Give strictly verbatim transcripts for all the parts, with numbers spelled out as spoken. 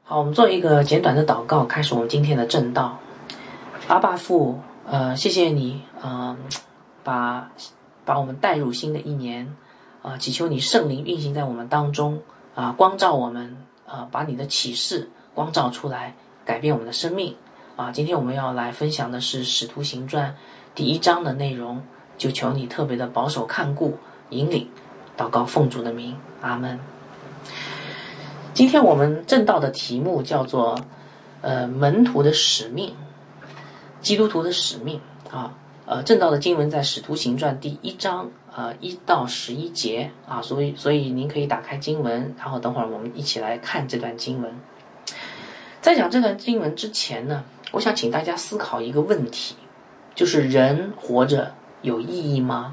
好，我们做一个简短的祷告，开始我们今天的正道。阿爸父，呃，谢谢你，呃，把把我们带入新的一年，啊、呃，祈求你圣灵运行在我们当中，啊、呃，光照我们，啊、呃，把你的启示光照出来，改变我们的生命。啊、呃，今天我们要来分享的是《使徒行传》第一章的内容，就求你特别的保守看顾、引领。祷告奉主的名，阿们。今天我们正道的题目叫做呃门徒的使命，基督徒的使命啊。呃正道的经文在使徒行传第一章呃一到十一节啊，所以所以您可以打开经文，然后等会儿我们一起来看这段经文。在讲这段经文之前呢，我想请大家思考一个问题，就是人活着有意义吗？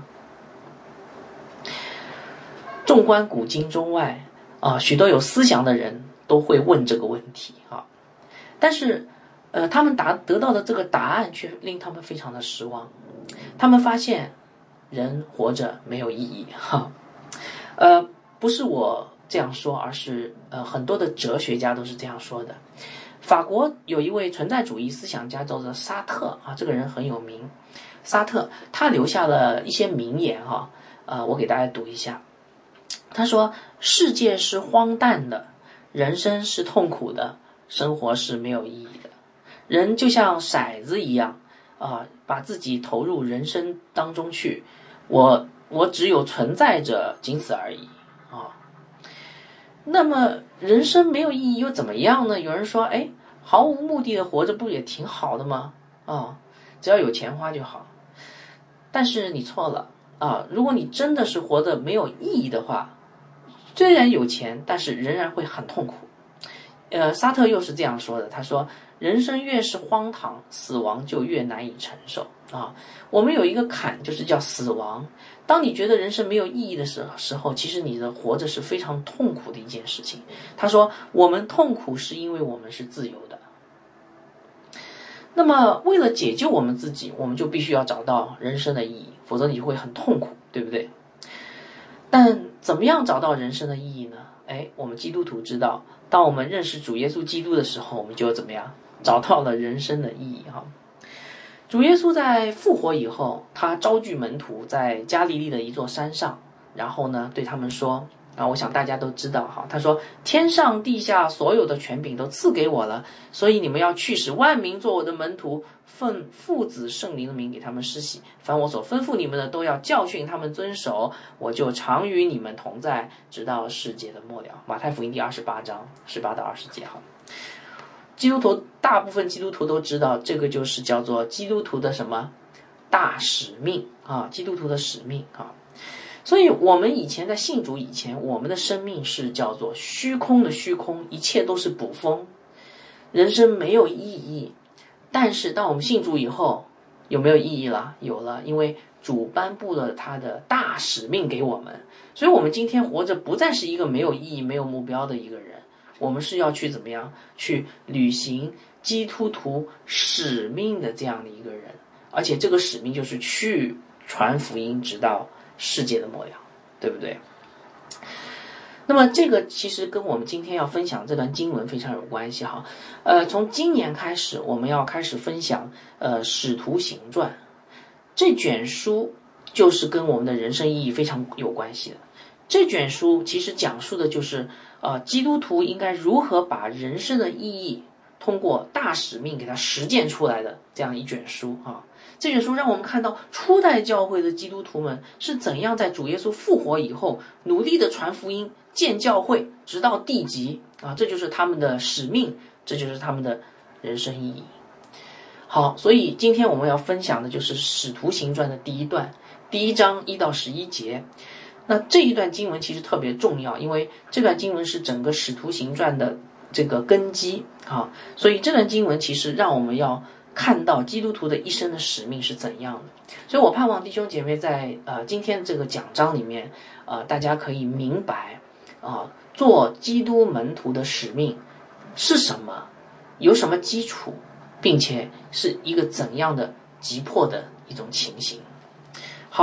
纵观古今中外啊，许多有思想的人都会问这个问题啊，但是，呃，他们答得到的这个答案却令他们非常的失望。他们发现人活着没有意义哈，呃，不是我这样说，而是呃很多的哲学家都是这样说的。法国有一位存在主义思想家叫做沙特啊，这个人很有名。沙特他留下了一些名言哈，呃，我给大家读一下。他说：世界是荒诞的，人生是痛苦的，生活是没有意义的。人就像骰子一样啊、呃，把自己投入人生当中去，我我只有存在着，仅此而已啊。那么人生没有意义又怎么样呢？有人说，哎，毫无目的的活着不也挺好的吗？啊，只要有钱花就好。但是你错了啊！如果你真的是活得没有意义的话，虽然有钱，但是仍然会很痛苦。呃，沙特又是这样说的，他说：人生越是荒唐，死亡就越难以承受啊。我们有一个坎，就是叫死亡。当你觉得人生没有意义的时时候，其实你的活着是非常痛苦的一件事情。他说：我们痛苦是因为我们是自由的。那么为了解救我们自己，我们就必须要找到人生的意义，否则你会很痛苦，对不对？但怎么样找到人生的意义呢？哎，我们基督徒知道，当我们认识主耶稣基督的时候，我们就怎么样找到了人生的意义哈。主耶稣在复活以后，他召聚门徒在加利利的一座山上，然后呢对他们说啊，我想大家都知道哈，他说：天上地下所有的权柄都赐给我了，所以你们要去使万民做我的门徒，奉父子圣灵的名给他们施洗，凡我所吩咐你们的都要教训他们遵守，我就常与你们同在，直到世界的末了。马太福音第二十八章十八到二十节哈。基督徒大部分基督徒都知道，这个就是叫做基督徒的什么大使命啊，基督徒的使命啊。所以我们以前在信主以前，我们的生命是叫做虚空的虚空，一切都是捕风，人生没有意义。但是当我们信主以后，有没有意义了？有了，因为主颁布了他的大使命给我们，所以我们今天活着不再是一个没有意义、没有目标的一个人，我们是要去怎么样去履行基督徒使命的这样的一个人，而且这个使命就是去传福音，直到世界的末了，对不对？那么这个其实跟我们今天要分享这段经文非常有关系哈。呃，从今年开始，我们要开始分享呃《使徒行传》这卷书，就是跟我们的人生意义非常有关系的。这卷书其实讲述的就是呃基督徒应该如何把人生的意义通过大使命给它实践出来的这样一卷书啊。这卷书让我们看到初代教会的基督徒们是怎样在主耶稣复活以后努力的传福音、建教会，直到地极啊，这就是他们的使命，这就是他们的人生意义。好，所以今天我们要分享的就是《使徒行传》的第一段，第一章一到十一节。那这一段经文其实特别重要，因为这段经文是整个《使徒行传》的这个根基啊，所以这段经文其实让我们要看到基督徒的一生的使命是怎样的。所以我盼望弟兄姐妹在呃今天这个讲章里面，呃大家可以明白啊、呃，做基督门徒的使命是什么，有什么基础，并且是一个怎样的急迫的一种情形。好，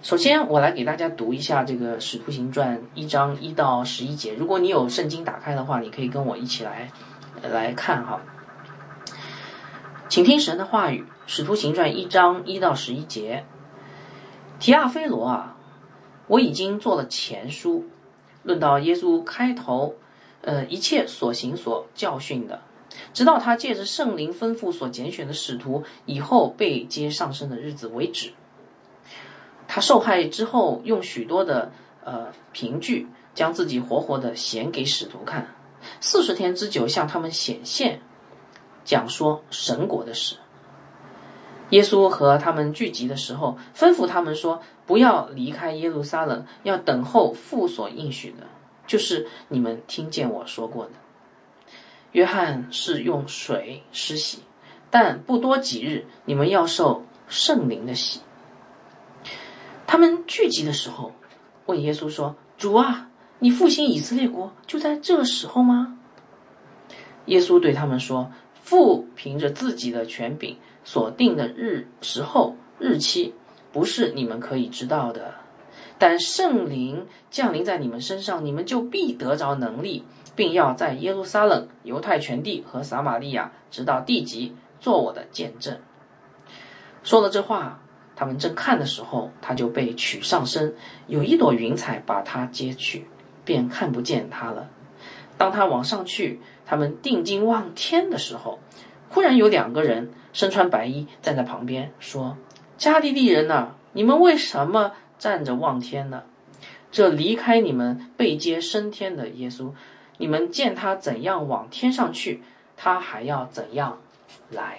首先，我来给大家读一下这个《使徒行传》一章一到十一节。如果你有圣经打开的话，你可以跟我一起来来看哈。请听神的话语，《使徒行传》一章一到十一节。提阿非罗啊，我已经做了前书，论到耶稣开头，呃，一切所行所教训的，直到他借着圣灵吩咐所拣选的使徒以后被接上升的日子为止。他受害之后，用许多的呃凭据，将自己活活的显给使徒看，四十天之久向他们显现，讲说神国的事。耶稣和他们聚集的时候，吩咐他们说，不要离开耶路撒冷，要等候父所应许的，就是你们听见我说过的。约翰是用水施洗，但不多几日，你们要受圣灵的洗。他们聚集的时候，问耶稣说，主啊，你复兴以色列国就在这时候吗？耶稣对他们说，父凭着自己的权柄所定的日时候日期，不是你们可以知道的，但圣灵降临在你们身上，你们就必得着能力，并要在耶路撒冷、犹太全地和撒玛利亚直到地极做我的见证。说了这话，他们正看的时候，他就被取上身，有一朵云彩把他接去，便看不见他了。当他往上去，他们定睛望天的时候，忽然有两个人身穿白衣站在旁边，说，加利利人啊，你们为什么站着望天呢？这离开你们被接升天的耶稣，你们见他怎样往天上去，他还要怎样来。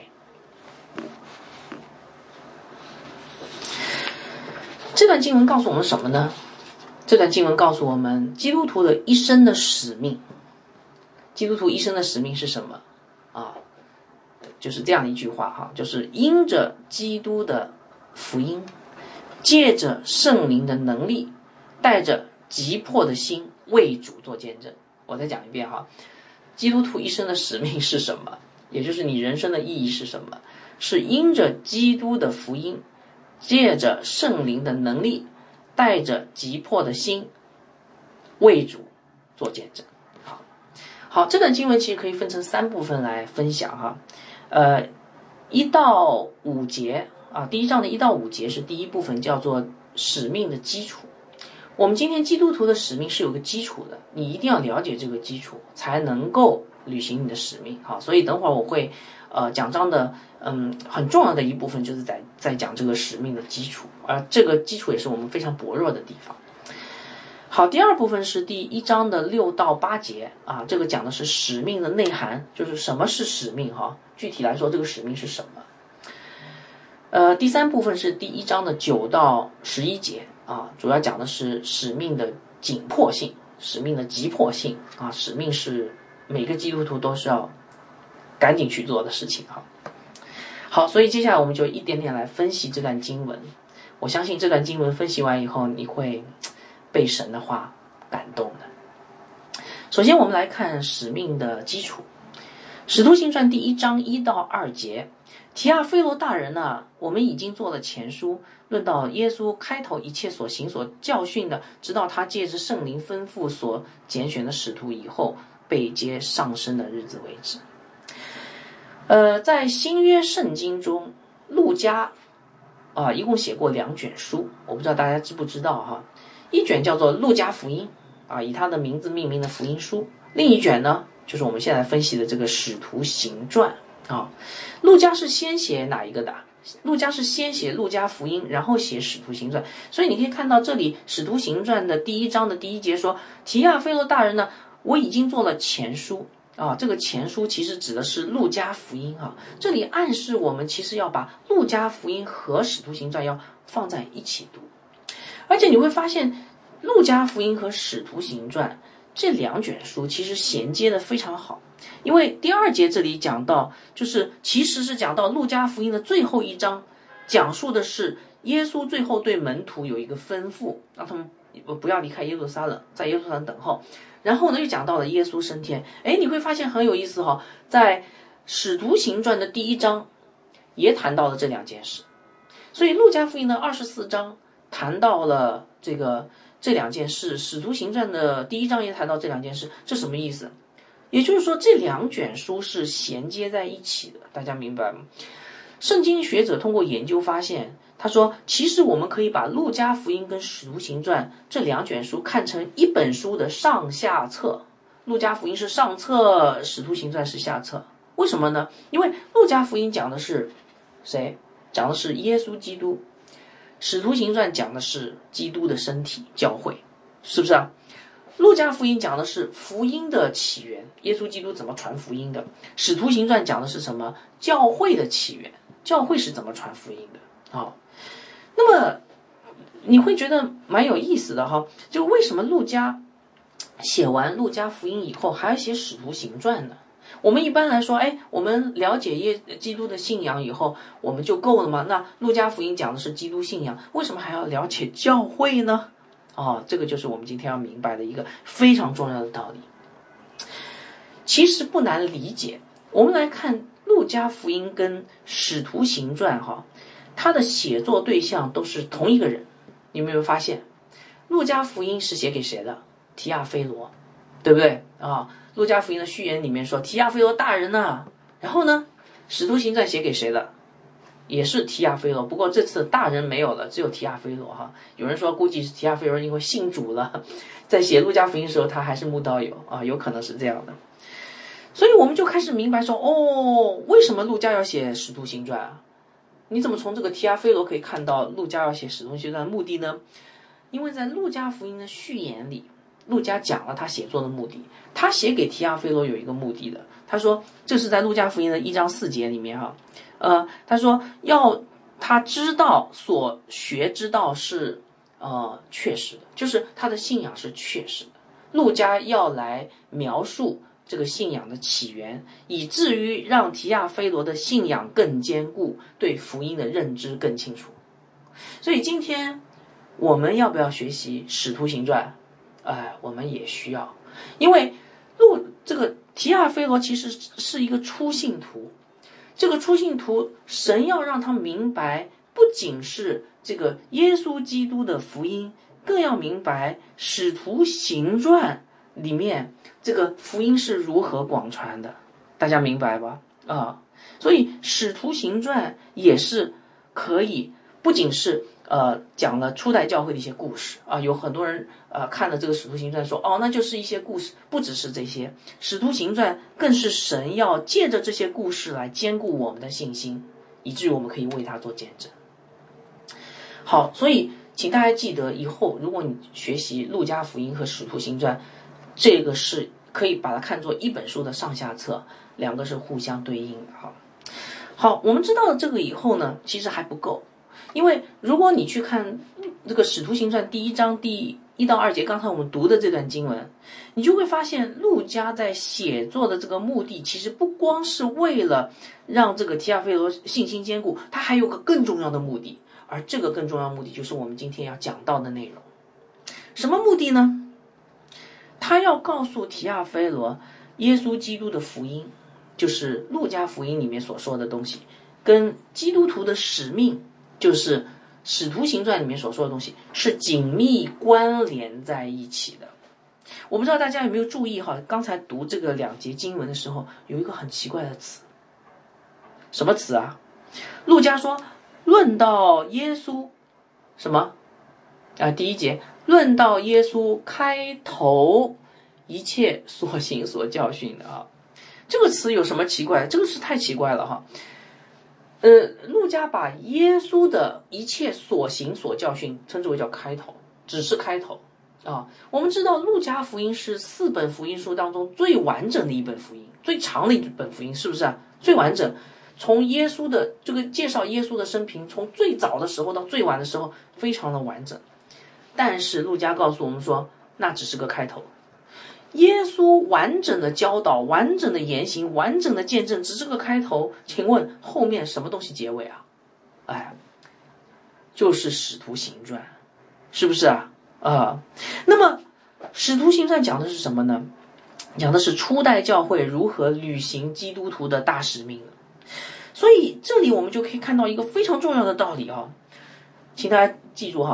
这段经文告诉我们什么呢？这段经文告诉我们基督徒的一生的使命。基督徒一生的使命是什么啊？就是这样一句话哈，就是因着基督的福音，借着圣灵的能力，带着急迫的心为主做见证。我再讲一遍哈，基督徒一生的使命是什么？也就是你人生的意义是什么？是因着基督的福音，借着圣灵的能力，带着急迫的心为主做见证。好，好，这段经文其实可以分成三部分来分享哈。呃，一到五节啊，第一章的一到五节是第一部分，叫做使命的基础。我们今天基督徒的使命是有个基础的，你一定要了解这个基础，才能够履行你的使命。好，所以等会儿我会呃讲章的嗯很重要的一部分就是在在讲这个使命的基础，而这个基础也是我们非常薄弱的地方。好，第二部分是第一章的六到八节啊，这个讲的是使命的内涵，就是什么是使命哈，具体来说这个使命是什么。呃，第三部分是第一章的九到十一节啊，主要讲的是使命的紧迫性，使命的急迫性啊，使命是每个基督徒都是要赶紧去做的事情哈。好，所以接下来我们就一点点来分析这段经文。我相信这段经文分析完以后，你会被神的话感动的。首先我们来看使命的基础。使徒行传第一章一到二节，提阿非罗大人啊，我们已经做了前书，论到耶稣开头一切所行所教训的，直到他借着圣灵吩咐所拣选的使徒以后被接上升的日子为止。呃，在新约圣经中，路加啊，一共写过两卷书，我不知道大家知不知道哈。一卷叫做路加福音啊，以他的名字命名的福音书；另一卷呢，就是我们现在分析的这个使徒行传啊。路加是先写哪一个的？路加是先写路加福音，然后写使徒行传。所以你可以看到这里使徒行传的第一章的第一节说，提阿非罗大人呢，我已经做了前书啊。这个前书其实指的是路加福音啊，这里暗示我们其实要把路加福音和使徒行传要放在一起读。而且你会发现路加福音和使徒行传这两卷书其实衔接的非常好，因为第二节这里讲到，就是其实是讲到路加福音的最后一章，讲述的是耶稣最后对门徒有一个吩咐，让他们不要离开耶路撒冷，在耶路撒冷等候。然后呢又讲到了耶稣升天。诶，你会发现很有意思哈，在使徒行传的第一章也谈到了这两件事。所以路加福音的二十四章谈到了这个这两件事，《使徒行传》的第一章也谈到这两件事，这什么意思？也就是说，这两卷书是衔接在一起的，大家明白吗？圣经学者通过研究发现，他说，其实我们可以把路加福音跟使徒行传这两卷书看成一本书的上下册，路加福音是上册，使徒行传是下册。为什么呢？因为路加福音讲的是谁？讲的是耶稣基督，使徒行传讲的是基督的身体教会，是不是啊？路加福音讲的是福音的起源，耶稣基督怎么传福音的。使徒行传讲的是什么？教会的起源，教会是怎么传福音的。好，那么你会觉得蛮有意思的哈，就为什么路加写完路加福音以后还要写使徒行传呢？我们一般来说，哎，我们了解耶基督的信仰以后，我们就够了吗？那路加福音讲的是基督信仰，为什么还要了解教会呢？哦，这个就是我们今天要明白的一个非常重要的道理。其实不难理解，我们来看路加福音跟使徒行传哈，它的写作对象都是同一个人。你们有没有发现，路加福音是写给谁的？提亚非罗，对不对啊？路加福音的序言里面说提亚非罗大人呐、啊，然后呢，使徒行传写给谁的？也是提亚非罗，不过这次大人没有了，只有提亚非罗哈。有人说估计是提亚非罗因为信主了，在写路加福音的时候他还是慕道友啊，有可能是这样的。所以我们就开始明白说，哦，为什么路加要写使徒行传啊？你怎么从这个提亚非罗可以看到路加要写使徒行传的目的呢？因为在路加福音的序言里，路加讲了他写作的目的，他写给提亚非罗有一个目的的。他说，这是在路加福音的一章四节里面哈，呃，他说要他知道所学之道是呃确实的，就是他的信仰是确实的。路加要来描述这个信仰的起源，以至于让提亚非罗的信仰更坚固，对福音的认知更清楚。所以今天我们要不要学习使徒行传？哎，我们也需要，因为路这个提亚非罗其实是一个初信徒，这个初信徒神要让他明白，不仅是这个耶稣基督的福音，更要明白使徒行传里面这个福音是如何广传的，大家明白吧？啊，所以使徒行传也是可以不仅是呃讲了初代教会的一些故事啊，有很多人呃看了这个使徒行传说，哦，那就是一些故事，不只是这些，使徒行传更是神要借着这些故事来坚固我们的信心，以至于我们可以为他做见证。好，所以请大家记得，以后如果你学习路加福音和使徒行传，这个是可以把它看作一本书的上下册，两个是互相对应的哈。好，我们知道了这个以后呢，其实还不够，因为如果你去看这个使徒行传第一章第一到二节，刚才我们读的这段经文，你就会发现路加在写作的这个目的，其实不光是为了让这个提亚非罗信心坚固，他还有个更重要的目的，而这个更重要的目的就是我们今天要讲到的内容。什么目的呢？他要告诉提亚非罗，耶稣基督的福音，就是路加福音里面所说的东西，跟基督徒的使命，就是使徒行传里面所说的东西，是紧密关联在一起的。我不知道大家有没有注意哈，刚才读这个两节经文的时候，有一个很奇怪的词，什么词啊？路加说，论到耶稣什么啊？第一节论到耶稣开头一切所行所教训的啊，这个词有什么奇怪？这个是太奇怪了哈。呃，路加把耶稣的一切所行所教训称之为叫开头，只是开头啊。我们知道路加福音是四本福音书当中最完整的一本福音，最长的一本福音，是不是啊？最完整，从耶稣的这个介绍耶稣的生平，从最早的时候到最晚的时候，非常的完整。但是路加告诉我们说，那只是个开头。耶稣完整的教导、完整的言行、完整的见证只是个开头，请问后面什么东西结尾啊？哎，就是使徒行传，是不是啊？啊，那么使徒行传讲的是什么呢？讲的是初代教会如何履行基督徒的大使命。所以这里我们就可以看到一个非常重要的道理啊，请大家记住哈，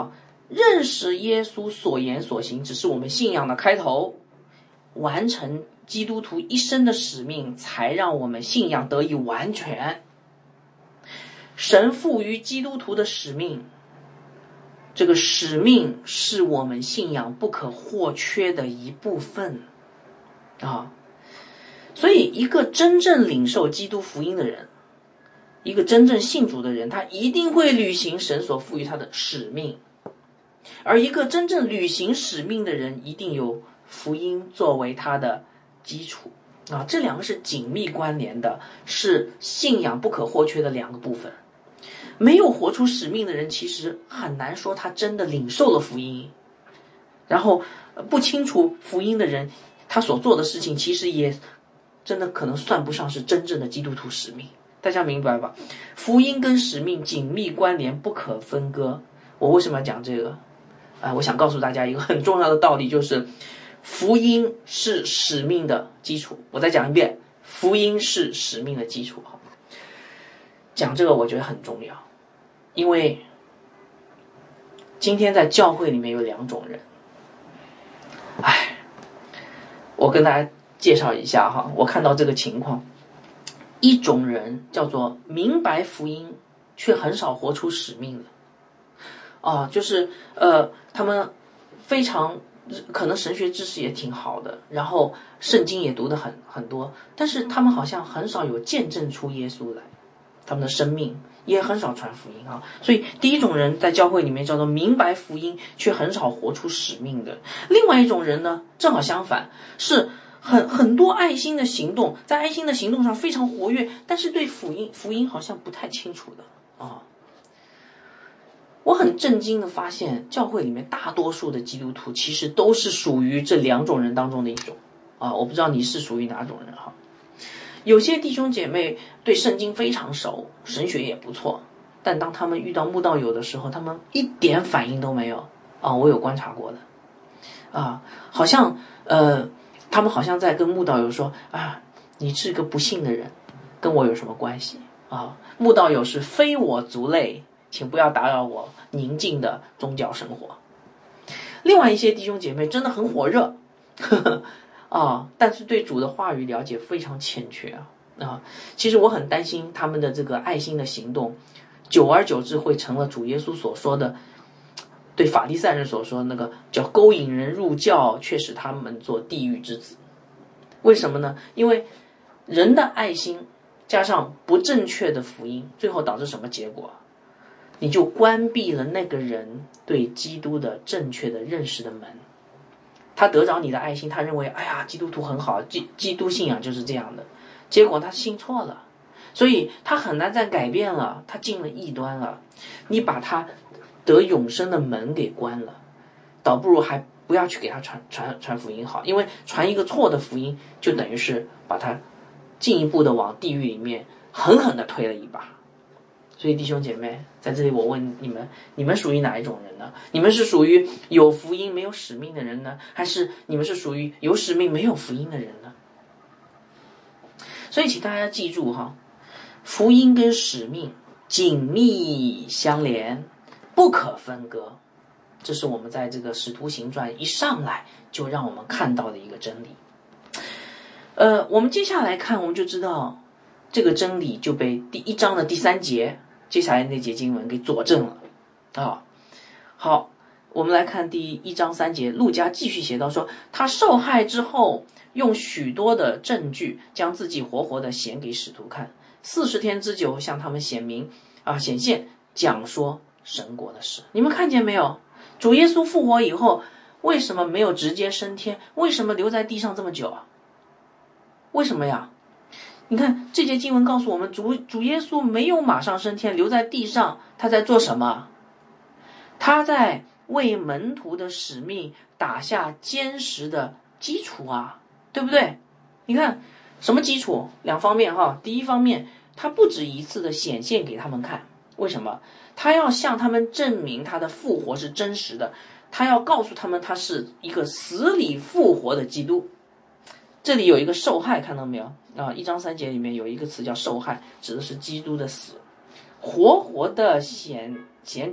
认识耶稣所言所行只是我们信仰的开头，完成基督徒一生的使命才让我们信仰得以完全。神赋予基督徒的使命，这个使命是我们信仰不可或缺的一部分啊。所以一个真正领受基督福音的人，一个真正信主的人，他一定会履行神所赋予他的使命。而一个真正履行使命的人，一定有福音作为他的基础啊，这两个是紧密关联的，是信仰不可或缺的两个部分。没有活出使命的人，其实很难说他真的领受了福音。然后不清楚福音的人，他所做的事情其实也真的可能算不上是真正的基督徒使命。大家明白吧？福音跟使命紧密关联，不可分割。我为什么要讲这个？啊，我想告诉大家一个很重要的道理，就是福音是使命的基础。我再讲一遍，福音是使命的基础。讲这个我觉得很重要，因为今天在教会里面有两种人。哎，我跟大家介绍一下哈，我看到这个情况，一种人叫做明白福音却很少活出使命的。啊，就是呃，他们非常可能神学知识也挺好的，然后圣经也读得很很多，但是他们好像很少有见证出耶稣来，他们的生命也很少传福音啊。所以第一种人在教会里面叫做明白福音却很少活出使命的。另外一种人呢，正好相反，是很很多爱心的行动，在爱心的行动上非常活跃，但是对福音福音好像不太清楚的啊。我很震惊的发现，教会里面大多数的基督徒其实都是属于这两种人当中的一种啊。我不知道你是属于哪种人哈。有些弟兄姐妹对圣经非常熟，神学也不错，但当他们遇到慕道友的时候，他们一点反应都没有啊。我有观察过的啊，好像呃，他们好像在跟慕道友说啊，你是个不信的人，跟我有什么关系啊？慕道友是非我族类，请不要打扰我宁静的宗教生活。另外一些弟兄姐妹真的很火热呵呵啊，但是对主的话语了解非常欠缺啊啊！其实我很担心他们的这个爱心的行动，久而久之会成了主耶稣所说的，对法利赛人所说的那个叫勾引人入教，却使他们做地狱之子。为什么呢？因为人的爱心加上不正确的福音，最后导致什么结果？你就关闭了那个人对基督的正确的认识的门。他得着你的爱心，他认为哎呀基督徒很好，基基督信仰就是这样的，结果他信错了，所以他很难再改变了，他进了异端了。你把他得永生的门给关了，倒不如还不要去给他传传传福音好，因为传一个错的福音就等于是把他进一步的往地狱里面狠狠的推了一把。所以弟兄姐妹，在这里我问你们，你们属于哪一种人呢？你们是属于有福音没有使命的人呢，还是你们是属于有使命没有福音的人呢？所以请大家记住哈，福音跟使命紧密相连，不可分割，这是我们在这个使徒行传一上来就让我们看到的一个真理。呃，我们接下来看，我们就知道这个真理就被第一章的第三节接下来那节经文给佐证了啊。好，我们来看第一章三节，路加继续写到说，他受害之后，用许多的证据将自己活活的显给使徒看，四十天之久向他们显明啊显现讲说神国的事。你们看见没有？主耶稣复活以后，为什么没有直接升天？为什么留在地上这么久啊？为什么呀？你看这节经文告诉我们，主主耶稣没有马上升天，留在地上，他在做什么？他在为门徒的使命打下坚实的基础啊，对不对？你看什么基础？两方面哈。第一方面，他不止一次的显现给他们看，为什么？他要向他们证明他的复活是真实的，他要告诉他们他是一个死里复活的基督。这里有一个受害，看到没有啊？一章三节里面有一个词叫受害，指的是基督的死，活活的显显给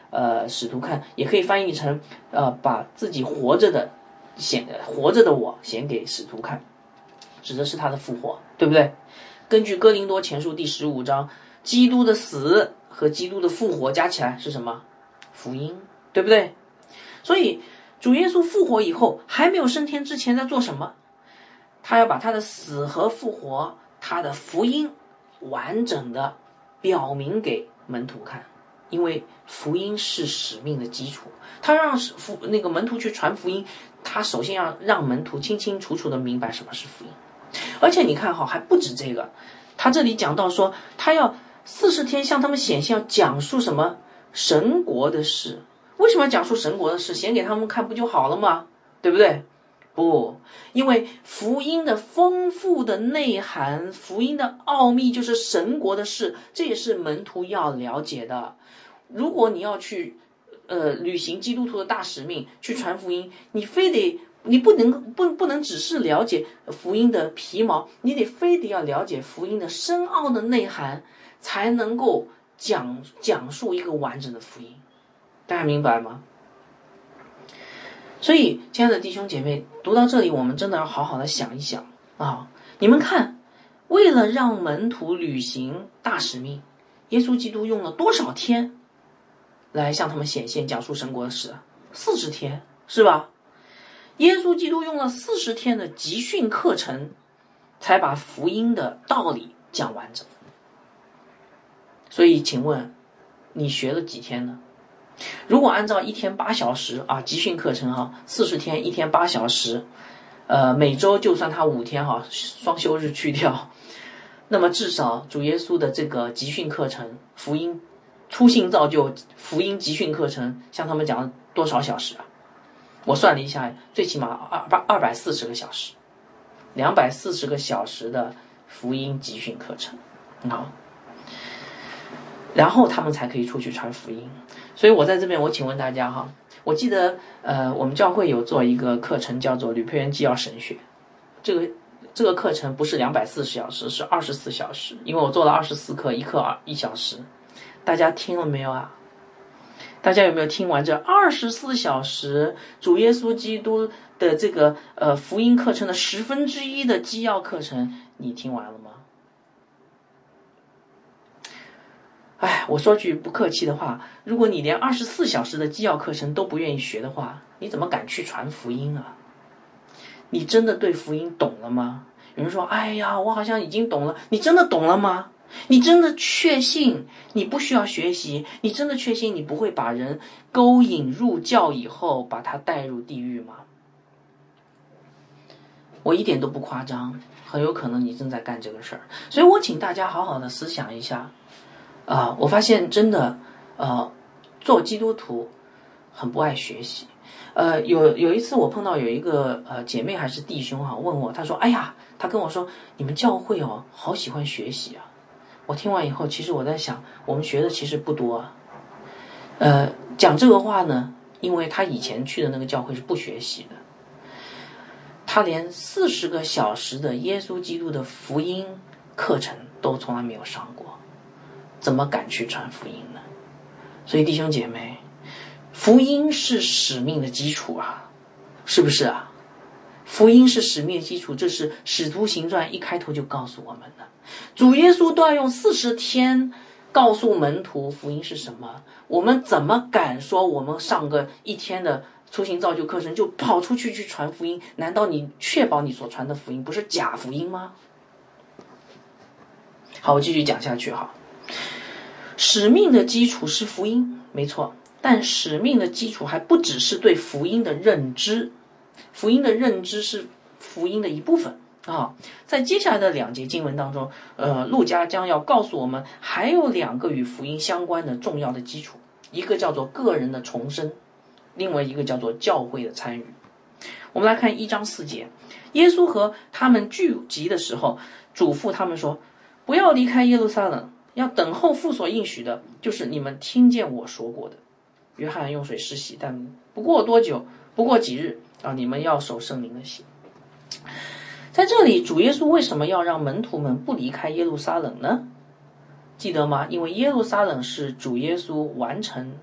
呃使徒看，也可以翻译成呃把自己活着的显活着的我显给使徒看，指的是他的复活，对不对？根据哥林多前书第十五章，基督的死和基督的复活加起来是什么？福音，对不对？所以主耶稣复活以后，还没有升天之前在做什么？他要把他的死和复活，他的福音完整的表明给门徒看，因为福音是使命的基础。他让福那个门徒去传福音，他首先要让门徒清清楚楚的明白什么是福音。而且你看哈，还不止这个，他这里讲到说，他要四十天向他们显现，要讲述什么神国的事。为什么要讲述神国的事？显给他们看不就好了吗？对不对？不，因为福音的丰富的内涵，福音的奥秘就是神国的事，这也是门徒要了解的。如果你要去呃履行基督徒的大使命，去传福音，你非得你不能不不能只是了解福音的皮毛，你得非得要了解福音的深奥的内涵，才能够讲讲述一个完整的福音。大家明白吗？所以亲爱的弟兄姐妹，读到这里我们真的要好好的想一想啊！你们看，为了让门徒履行大使命，耶稣基督用了多少天来向他们显现讲述神国的事？四十天，是吧？耶稣基督用了四十天的集训课程，才把福音的道理讲完整。所以请问你学了几天呢？如果按照一天八小时啊，集训课程哈，四十天一天八小时，呃，每周就算他五天哈，双休日去掉，那么至少主耶稣的这个集训课程，福音初信造就福音集训课程，向他们讲了多少小时啊？我算了一下，最起码二百二百四十个小时，两百四十个小时的福音集训课程啊。然后他们才可以出去传福音。所以我在这边我请问大家哈，我记得呃我们教会有做一个课程叫做吕佩元纪要神学，这个这个课程不是两百四十小时，是二十四小时，因为我做了二十四课，一课一小时。大家听了没有啊？大家有没有听完这二十四小时主耶稣基督的这个呃福音课程的十分之一的基要课程？你听完了吗？哎，我说句不客气的话，如果你连二十四小时的基要课程都不愿意学的话，你怎么敢去传福音啊？你真的对福音懂了吗？有人说，哎呀，我好像已经懂了。你真的懂了吗？你真的确信你不需要学习？你真的确信你不会把人勾引入教以后把他带入地狱吗？我一点都不夸张，很有可能你正在干这个事儿。所以我请大家好好的思想一下啊、呃，我发现真的呃，做基督徒很不爱学习。呃，有有一次我碰到有一个呃姐妹还是弟兄哈、啊，问我，他说，哎呀，他跟我说，你们教会哦，好喜欢学习啊。我听完以后，其实我在想，我们学的其实不多啊。呃，讲这个话呢，因为他以前去的那个教会是不学习的，他连四十个小时的耶稣基督的福音课程都从来没有上过，怎么敢去传福音呢？所以弟兄姐妹，福音是使命的基础啊，是不是啊？福音是使命的基础，这是使徒行传一开头就告诉我们的。主耶稣都要用四十天告诉门徒福音是什么，我们怎么敢说我们上个一天的初行造就课程就跑出去去传福音？难道你确保你所传的福音不是假福音吗？好，我继续讲下去哈。使命的基础是福音，没错，但使命的基础还不只是对福音的认知，福音的认知是福音的一部分啊。在接下来的两节经文当中，呃，路加将要告诉我们还有两个与福音相关的重要的基础，一个叫做个人的重生，另外一个叫做教会的参与。我们来看一章四节，耶稣和他们聚集的时候，嘱咐他们说，不要离开耶路撒冷，要等候父所应许的，就是你们听见我说过的。约翰用水施洗，但不过多久，不过几日啊，你们要守圣灵的洗。在这里，主耶稣为什么要让门徒们不离开耶路撒冷呢？记得吗？因为耶路撒冷是主耶稣完成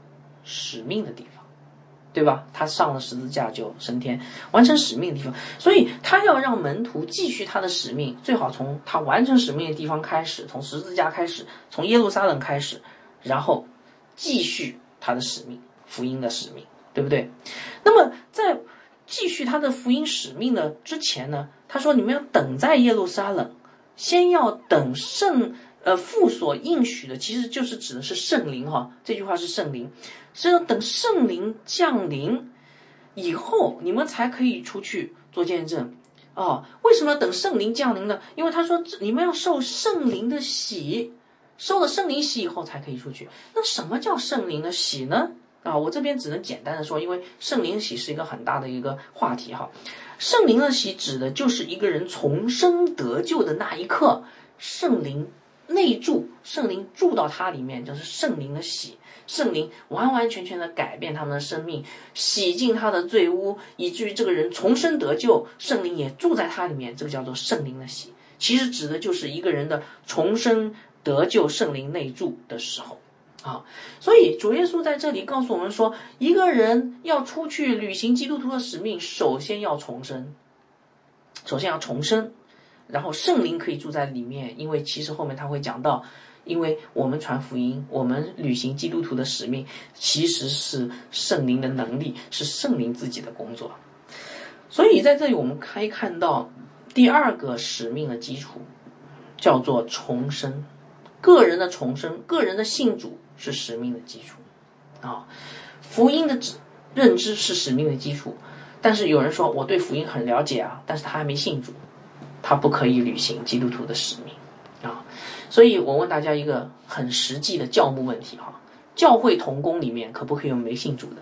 使命的地方，对吧？他上了十字架就升天，完成使命的地方，所以他要让门徒继续他的使命，最好从他完成使命的地方开始，从十字架开始，从耶路撒冷开始，然后继续他的使命，福音的使命，对不对？那么在继续他的福音使命的之前呢，他说你们要等在耶路撒冷，先要等圣呃父所应许的，其实就是指的是圣灵哈，这句话是圣灵，是要等圣灵降临以后，你们才可以出去做见证哦。为什么要等圣灵降临呢？因为他说你们要受圣灵的洗，受了圣灵洗以后才可以出去。那什么叫圣灵的洗呢？啊，我这边只能简单的说，因为圣灵的洗是一个很大的一个话题哈。圣灵的洗指的就是一个人重生得救的那一刻，圣灵内住，圣灵住到他里面，就是圣灵的洗。圣灵完完全全的改变他们的生命，洗净他的罪污，以至于这个人重生得救，圣灵也住在他里面，这个叫做圣灵的洗。其实指的就是一个人的重生得救，圣灵内住的时候啊。所以主耶稣在这里告诉我们说，一个人要出去履行基督徒的使命，首先要重生，首先要重生，然后圣灵可以住在里面，因为其实后面他会讲到，因为我们传福音，我们履行基督徒的使命，其实是圣灵的能力，是圣灵自己的工作。所以在这里我们可以看到第二个使命的基础叫做重生，个人的重生，个人的信主是使命的基础啊。福音的认知是使命的基础，但是有人说我对福音很了解啊，但是他还没信主，他不可以履行基督徒的使命啊。所以我问大家一个很实际的教牧问题哈，教会同工里面可不可以有没信主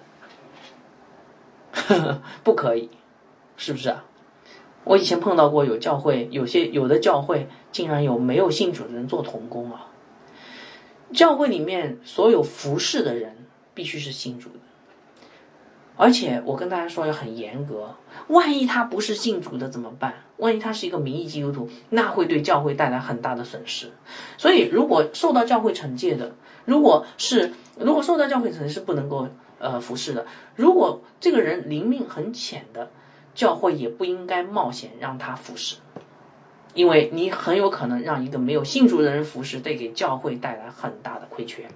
的？不可以，是不是啊？我以前碰到过有教会，有些有的教会竟然有没有信主的人做同工啊。教会里面所有服侍的人必须是信主的，而且我跟大家说要很严格，万一他不是信主的怎么办？万一他是一个名义基督徒，那会对教会带来很大的损失。所以如果受到教会惩戒的，如果是如果受到教会惩戒是不能够呃服侍的。如果这个人灵命很浅的，教会也不应该冒险让他服侍，因为你很有可能让一个没有信主的人服侍，会给教会带来很大的亏缺。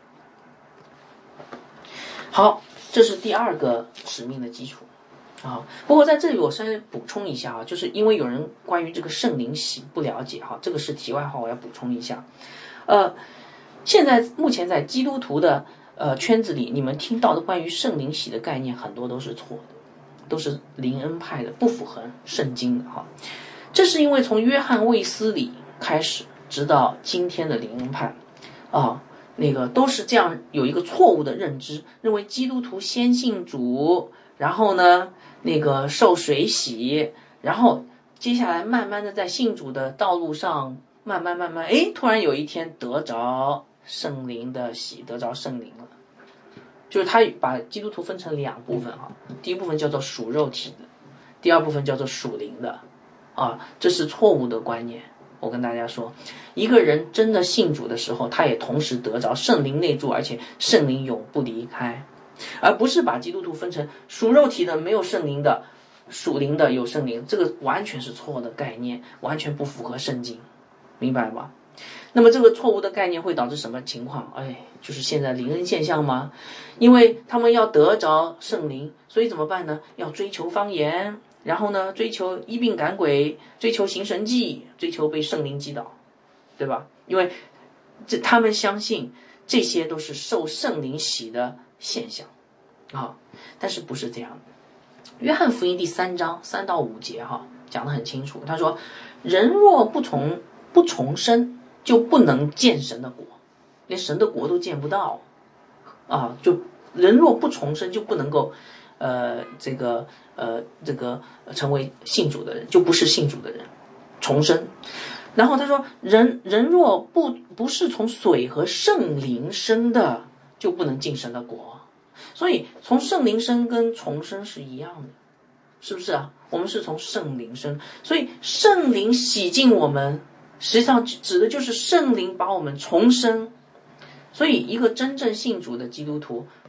好，这是第二个使命的基础啊。不过在这里我稍微补充一下啊，就是因为有人关于这个圣灵洗不了解哈，这个是题外话，我要补充一下。呃，现在目前在基督徒的呃圈子里，你们听到的关于圣灵洗的概念很多都是错的，都是灵恩派的，不符合圣经的哈。这是因为从约翰卫斯理开始，直到今天的灵恩派啊。那个都是这样，有一个错误的认知，认为基督徒先信主，然后呢那个受水洗，然后接下来慢慢的在信主的道路上慢慢慢慢诶突然有一天得着圣灵的洗，得着圣灵了。就是他把基督徒分成两部分啊，第一部分叫做属肉体的，第二部分叫做属灵的啊，这是错误的观念。我跟大家说，一个人真的信主的时候，他也同时得着圣灵内住，而且圣灵永不离开，而不是把基督徒分成属肉体的没有圣灵的，属灵的有圣灵，这个完全是错的概念，完全不符合圣经，明白吗？那么这个错误的概念会导致什么情况？哎，就是现在灵恩现象吗？因为他们要得着圣灵，所以怎么办呢？要追求方言，然后呢，追求医病赶鬼，追求行神迹，追求被圣灵击倒，对吧？因为这他们相信这些都是受圣灵洗的现象啊，但是不是这样的。约翰福音第三章三到五节哈，讲得很清楚。他说：“人若不从不重生，就不能见神的国，连神的国都见不到啊！就人若不重生，就不能够。”呃，这个呃，这个成为信主的人，就不是信主的人，重生。然后他说，人人若不不是从水和圣灵生的，就不能进神的国。所以从圣灵生跟重生是一样的，是不是啊？我们是从圣灵生，所以圣灵洗净我们，实际上指的就是圣灵把我们重生。所以一个真正信主的基督徒，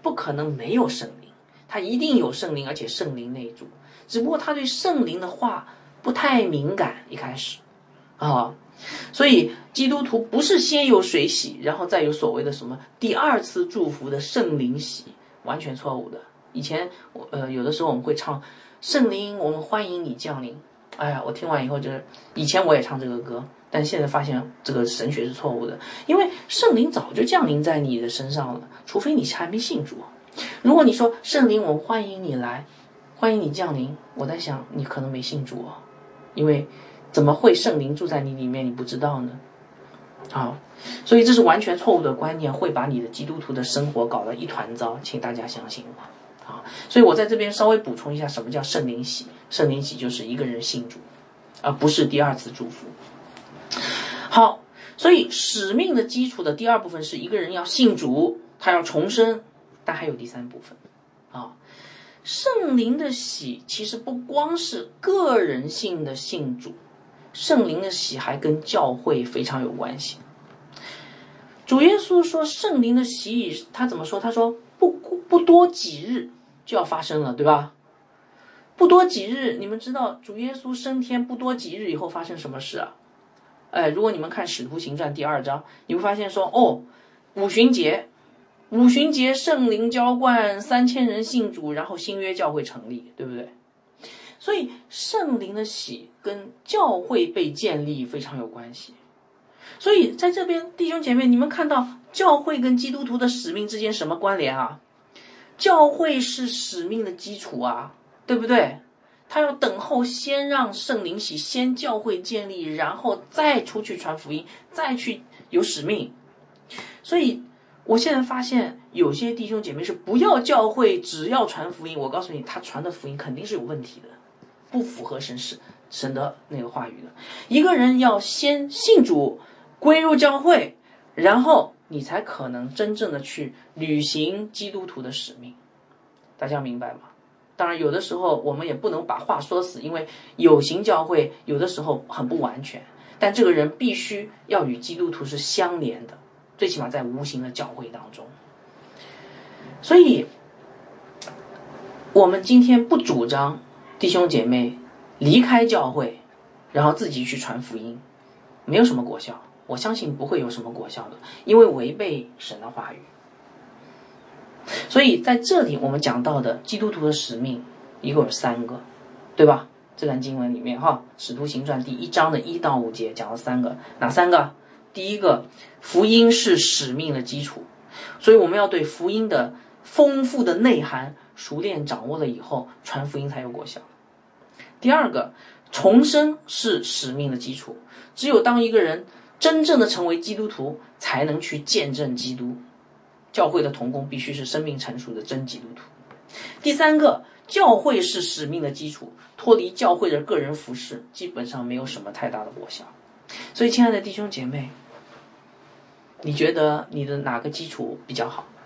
不可能没有圣灵，他一定有圣灵，而且圣灵内住，只不过他对圣灵的话不太敏感，一开始啊，所以基督徒不是先有水洗，然后再有所谓的什么第二次祝福的圣灵洗，完全错误的。以前呃有的时候我们会唱圣灵，我们欢迎你降临。哎呀，我听完以后就是以前我也唱这个歌，但现在发现这个神学是错误的，因为圣灵早就降临在你的身上了，除非你还没信主。如果你说圣灵，我们欢迎你来，欢迎你降临，我在想你可能没信主哦，因为怎么会圣灵住在你里面你不知道呢？啊，所以这是完全错误的观念，会把你的基督徒的生活搞得一团糟，请大家相信我。啊，所以我在这边稍微补充一下，什么叫圣灵洗？圣灵洗就是一个人信主，而不是第二次祝福。好，所以使命的基础的第二部分是一个人要信主，他要重生，但还有第三部分啊。圣灵的洗其实不光是个人性的信主，圣灵的洗还跟教会非常有关系。主耶稣说圣灵的洗，他怎么说？他说不不多几日就要发生了，对吧？不多几日，你们知道主耶稣升天不多几日以后发生什么事啊？哎，如果你们看《使徒行传》第二章，你会发现说，哦，五旬节，五旬节圣灵浇灌，三千人信主，然后新约教会成立，对不对？所以圣灵的洗跟教会被建立非常有关系。所以在这边弟兄姐妹，你们看到教会跟基督徒的使命之间什么关联啊？教会是使命的基础啊，对不对？他要等候先让圣灵洗，先教会建立，然后再出去传福音，再去有使命。所以我现在发现有些弟兄姐妹是不要教会，只要传福音，我告诉你，他传的福音肯定是有问题的，不符合神是神的那个话语的。一个人要先信主，归入教会，然后你才可能真正的去履行基督徒的使命。大家明白吗？当然有的时候我们也不能把话说死，因为有形教会有的时候很不完全，但这个人必须要与基督徒是相连的，最起码在无形的教会当中。所以我们今天不主张弟兄姐妹离开教会然后自己去传福音，没有什么果效，我相信不会有什么果效的，因为违背神的话语。所以在这里我们讲到的基督徒的使命一共有三个，对吧？这段经文里面哈，使徒行传第一章的一到五节讲了三个，哪三个？第一个，福音是使命的基础，所以我们要对福音的丰富的内涵熟练掌握了以后，传福音才有果效。第二个，重生是使命的基础，只有当一个人真正的成为基督徒，才能去见证基督。教会的同工必须是生命成熟的真基督徒。第三个，教会是使命的基础，脱离教会的个人服事，基本上没有什么太大的果效。所以亲爱的弟兄姐妹，你觉得你的哪个基础比较好？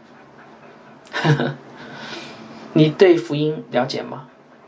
你对福音了解吗？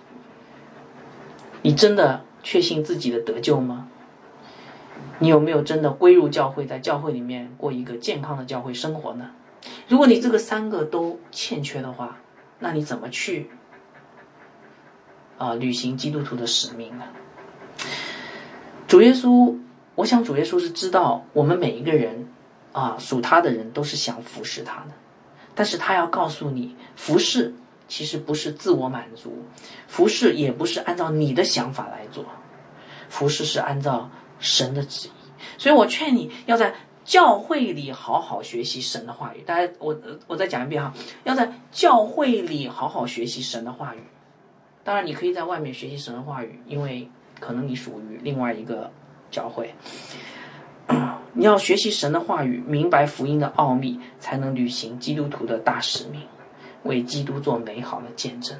你真的确信自己的得救吗？你有没有真的归入教会，在教会里面过一个健康的教会生活呢？如果你这个三个都欠缺的话，那你怎么去啊、呃、履行基督徒的使命呢？主耶稣，我想主耶稣是知道我们每一个人啊，属他的人都是想服侍他的，但是他要告诉你，服侍其实不是自我满足，服侍也不是按照你的想法来做，服侍是按照神的旨意。所以我劝你要在教会里好好学习神的话语。大家，我我再讲一遍哈，要在教会里好好学习神的话语。当然，你可以在外面学习神的话语，因为可能你属于另外一个教会。你要学习神的话语，明白福音的奥秘，才能履行基督徒的大使命，为基督做美好的见证。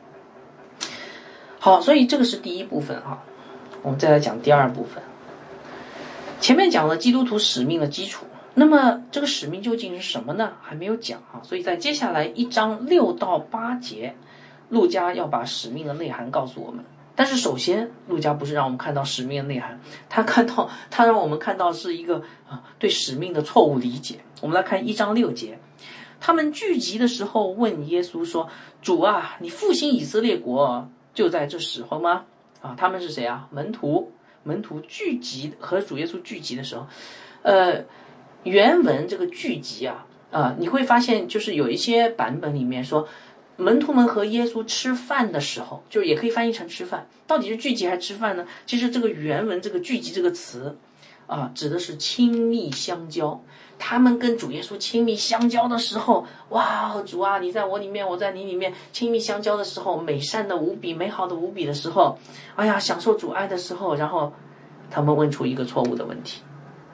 好，所以这个是第一部分哈，我们再来讲第二部分。前面讲了基督徒使命的基础，那么这个使命究竟是什么呢？还没有讲啊，所以在接下来一章六到八节，路加要把使命的内涵告诉我们。但是首先，路加不是让我们看到使命的内涵，他看到他让我们看到是一个啊对使命的错误理解。我们来看一章六节， 他们聚集的时候问耶稣说：主啊，你复兴以色列国就在这时候吗？啊，他们是谁啊？门徒，门徒聚集和主耶稣聚集的时候，呃，原文这个聚集啊，啊，你会发现就是有一些版本里面说，门徒们和耶稣吃饭的时候，就也可以翻译成吃饭，到底是聚集还是吃饭呢？其实这个原文这个聚集这个词啊，指的是亲密相交。他们跟主耶稣亲密相交的时候，哇，主啊，你在我里面，我在你里面，亲密相交的时候，美善的无比，美好的无比的时候，哎呀，享受主爱的时候，然后他们问出一个错误的问题，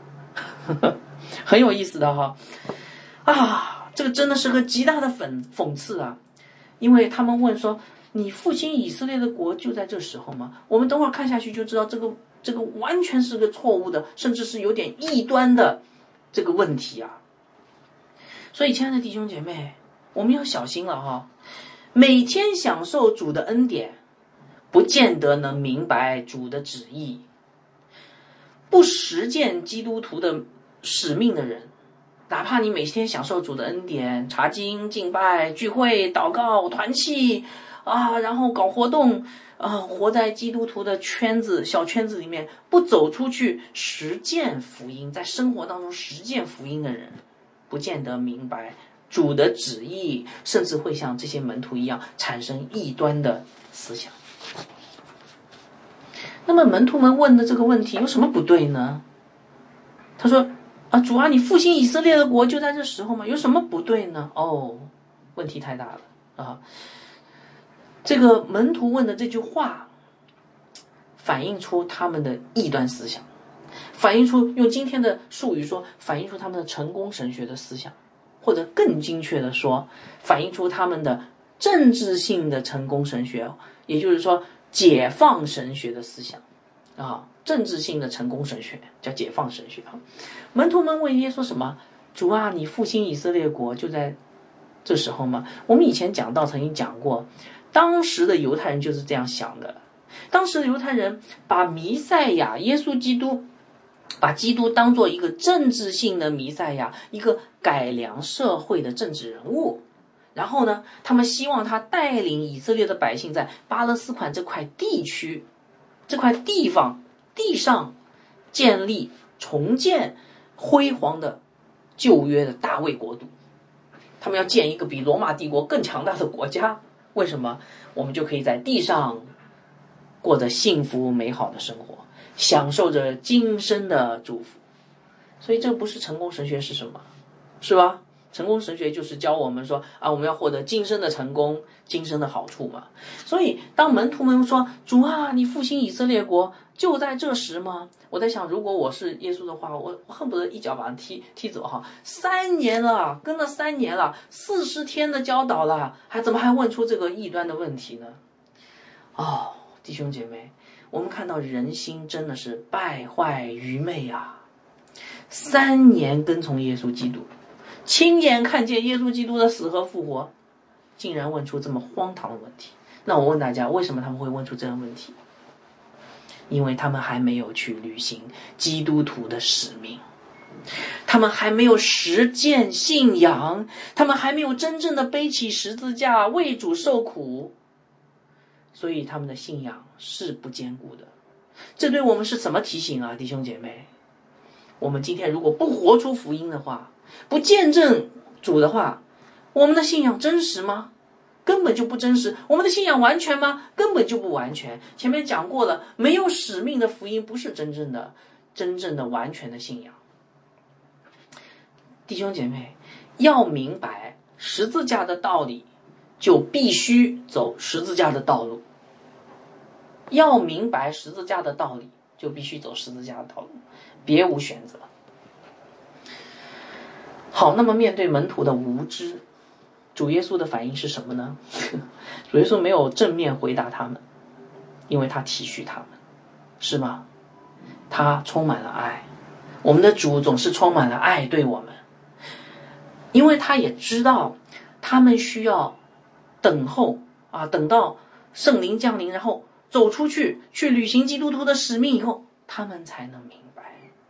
很有意思的哈，啊，这个真的是个极大的讽讽刺啊，因为他们问说，你复兴以色列的国就在这时候吗？我们等会儿看下去就知道，这个这个完全是个错误的，甚至是有点异端的这个问题啊。所以亲爱的弟兄姐妹，我们要小心了哈，每天享受主的恩典，不见得能明白主的旨意。不实践基督徒的使命的人，哪怕你每天享受主的恩典，查经、敬拜、聚会、祷告、团契啊，然后搞活动啊，活在基督徒的圈子、小圈子里面，不走出去实践福音，在生活当中实践福音的人，不见得明白主的旨意，甚至会像这些门徒一样产生异端的思想。那么门徒们问的这个问题有什么不对呢？他说啊，主啊，你复兴以色列的国就在这时候吗？有什么不对呢？哦，问题太大了啊！这个门徒问的这句话，反映出他们的异端思想，反映出用今天的术语说，反映出他们的成功神学的思想，或者更精确的说，反映出他们的政治性的成功神学，也就是说解放神学的思想啊，政治性的成功神学叫解放神学啊。门徒们问耶稣什么？主啊，你复兴以色列国就在这时候吗？我们以前讲到曾经讲过，当时的犹太人就是这样想的。当时的犹太人把弥赛亚耶稣基督，把基督当作一个政治性的弥赛亚，一个改良社会的政治人物。然后呢，他们希望他带领以色列的百姓在巴勒斯坦这块地区、这块地方地上建立、重建辉煌的旧约的大卫国度。他们要建一个比罗马帝国更强大的国家。为什么？我们就可以在地上过着幸福美好的生活，享受着今生的祝福。所以这不是成功神学是什么？是吧？成功神学就是教我们说啊，我们要获得今生的成功，今生的好处嘛。所以当门徒们说，主啊，你复兴以色列国就在这时吗？我在想，如果我是耶稣的话，我我恨不得一脚把他踢踢走哈。三年了，跟了三年了，四十天的教导了，还怎么还问出这个异端的问题呢？哦，弟兄姐妹，我们看到人心真的是败坏愚昧啊！三年跟从耶稣基督，亲眼看见耶稣基督的死和复活，竟然问出这么荒唐的问题。那我问大家，为什么他们会问出这样的问题？因为他们还没有去履行基督徒的使命，他们还没有实践信仰，他们还没有真正的背起十字架为主受苦，所以他们的信仰是不坚固的。这对我们是什么提醒啊，弟兄姐妹？我们今天如果不活出福音的话，不见证主的话，我们的信仰真实吗？根本就不真实。我们的信仰完全吗？根本就不完全。前面讲过了，没有使命的福音不是真正的真正的完全的信仰。弟兄姐妹，要明白十字架的道理，就必须走十字架的道路。要明白十字架的道理，就必须走十字架的道路，别无选择。好，那么面对门徒的无知，主耶稣的反应是什么呢？主耶稣没有正面回答他们，因为他体恤他们，是吗？他充满了爱，我们的主总是充满了爱对我们，因为他也知道他们需要等候啊，等到圣灵降临，然后走出去去履行基督徒的使命以后，他们才能明白。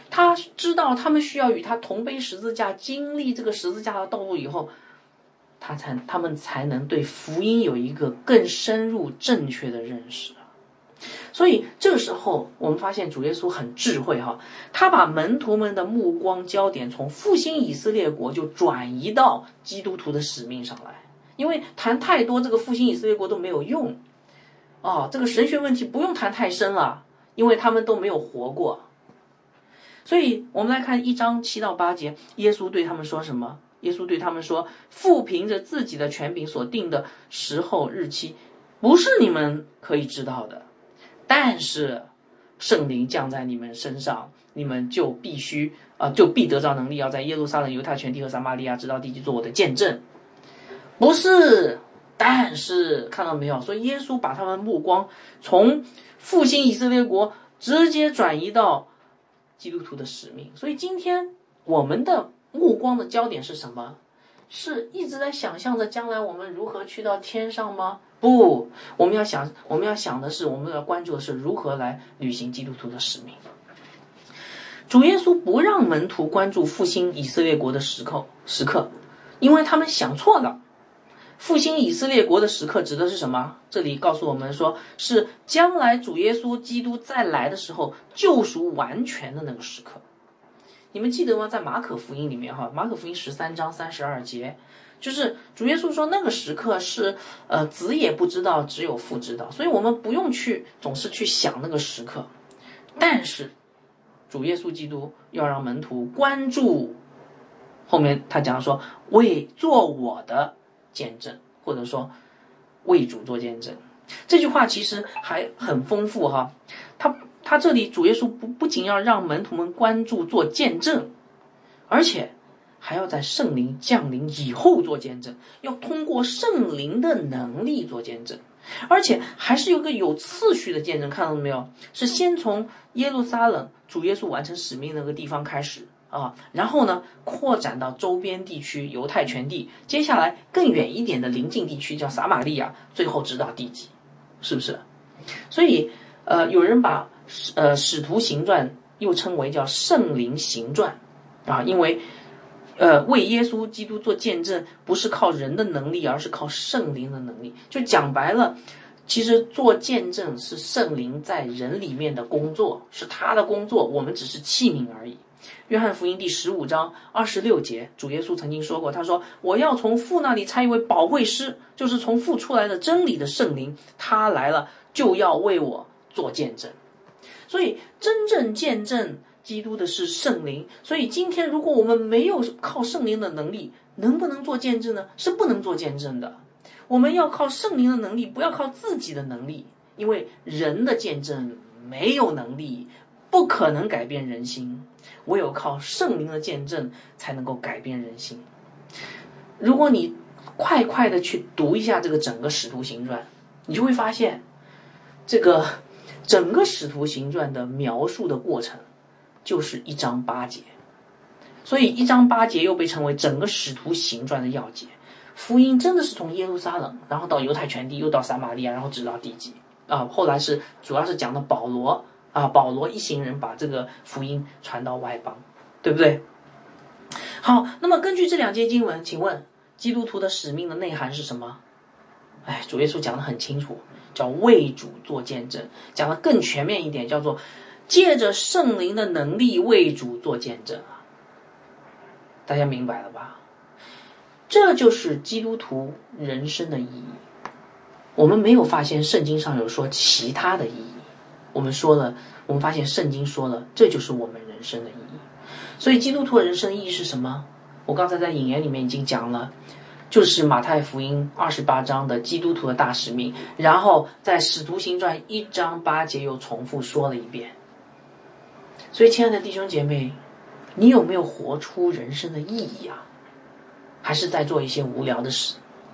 他知道他们需要与他同背十字架，经历这个十字架的道路以后，他才他们才能对福音有一个更深入正确的认识。所以这个时候我们发现主耶稣很智慧哈，他把门徒们的目光焦点从复兴以色列国就转移到基督徒的使命上来。因为谈太多这个复兴以色列国都没有用哦，这个神学问题不用谈太深了，因为他们都没有活过。所以我们来看一章七到八节，耶稣对他们说什么？耶稣对他们说，父凭着自己的权柄所定的时候日期，不是你们可以知道的，但是圣灵降在你们身上，你们就必须啊、呃，就必得着能力，要在耶路撒冷、犹太全地和撒玛利亚直到地极做我的见证。不是，但是看到没有？所以耶稣把他们目光从复兴以色列国直接转移到基督徒的使命。所以今天我们的目光的焦点是什么？是一直在想象着将来我们如何去到天上吗？不，我们要想，我们要想的是，我们要关注的是如何来履行基督徒的使命。主耶稣不让门徒关注复兴以色列国的时刻，时刻，因为他们想错了。复兴以色列国的时刻指的是什么？这里告诉我们说，是将来主耶稣基督再来的时候，救赎完全的那个时刻。你们记得吗？在马可福音里面哈，马可福音十三章三十二节，就是主耶稣说那个时刻是呃子也不知道，只有父知道，所以我们不用去总是去想那个时刻。但是主耶稣基督要让门徒关注，后面他讲说为做我的见证，或者说为主做见证。这句话其实还很丰富哈，他他这里主耶稣不不仅要让门徒们关注做见证，而且还要在圣灵降临以后做见证，要通过圣灵的能力做见证，而且还是有个有次序的见证，看到没有？是先从耶路撒冷主耶稣完成使命那个地方开始啊，然后呢扩展到周边地区犹太全地，接下来更远一点的邻近地区叫撒玛利亚，最后直到地极，是不是？所以呃，有人把呃使徒行传又称为叫圣灵行传啊，因为呃为耶稣基督做见证不是靠人的能力，而是靠圣灵的能力。就讲白了，其实做见证是圣灵在人里面的工作，是他的工作，我们只是器皿而已。约翰福音第十五章二十六节，主耶稣曾经说过，他说我要从父那里差一位保惠师，就是从父出来的真理的圣灵，他来了就要为我做见证。所以真正见证基督的是圣灵，所以今天如果我们没有靠圣灵的能力，能不能做见证呢？是不能做见证的。我们要靠圣灵的能力，不要靠自己的能力，因为人的见证没有能力，不可能改变人心，唯有靠圣灵的见证才能够改变人心。如果你快快的去读一下这个整个使徒行传，你就会发现这个整个使徒行传的描述的过程就是一章八节，所以一章八节又被称为整个使徒行传的要节。福音真的是从耶路撒冷，然后到犹太全地，又到撒玛利亚，然后直到地极啊。后来是主要是讲的保罗啊，保罗一行人把这个福音传到外邦，对不对？好，那么根据这两节经文，请问基督徒的使命的内涵是什么？哎，主耶稣讲得很清楚，叫为主做见证，讲得更全面一点，叫做借着圣灵的能力为主做见证啊。大家明白了吧？这就是基督徒人生的意义。我们没有发现圣经上有说其他的意义，我们说了，我们发现圣经说了，这就是我们人生的意义。所以基督徒人生的意义是什么？我刚才在引言里面已经讲了，就是马太福音二十八章的基督徒的大使命，然后在使徒行传一章八节又重复说了一遍。所以亲爱的弟兄姐妹，你有没有活出人生的意义啊？还是在做一些无聊的事？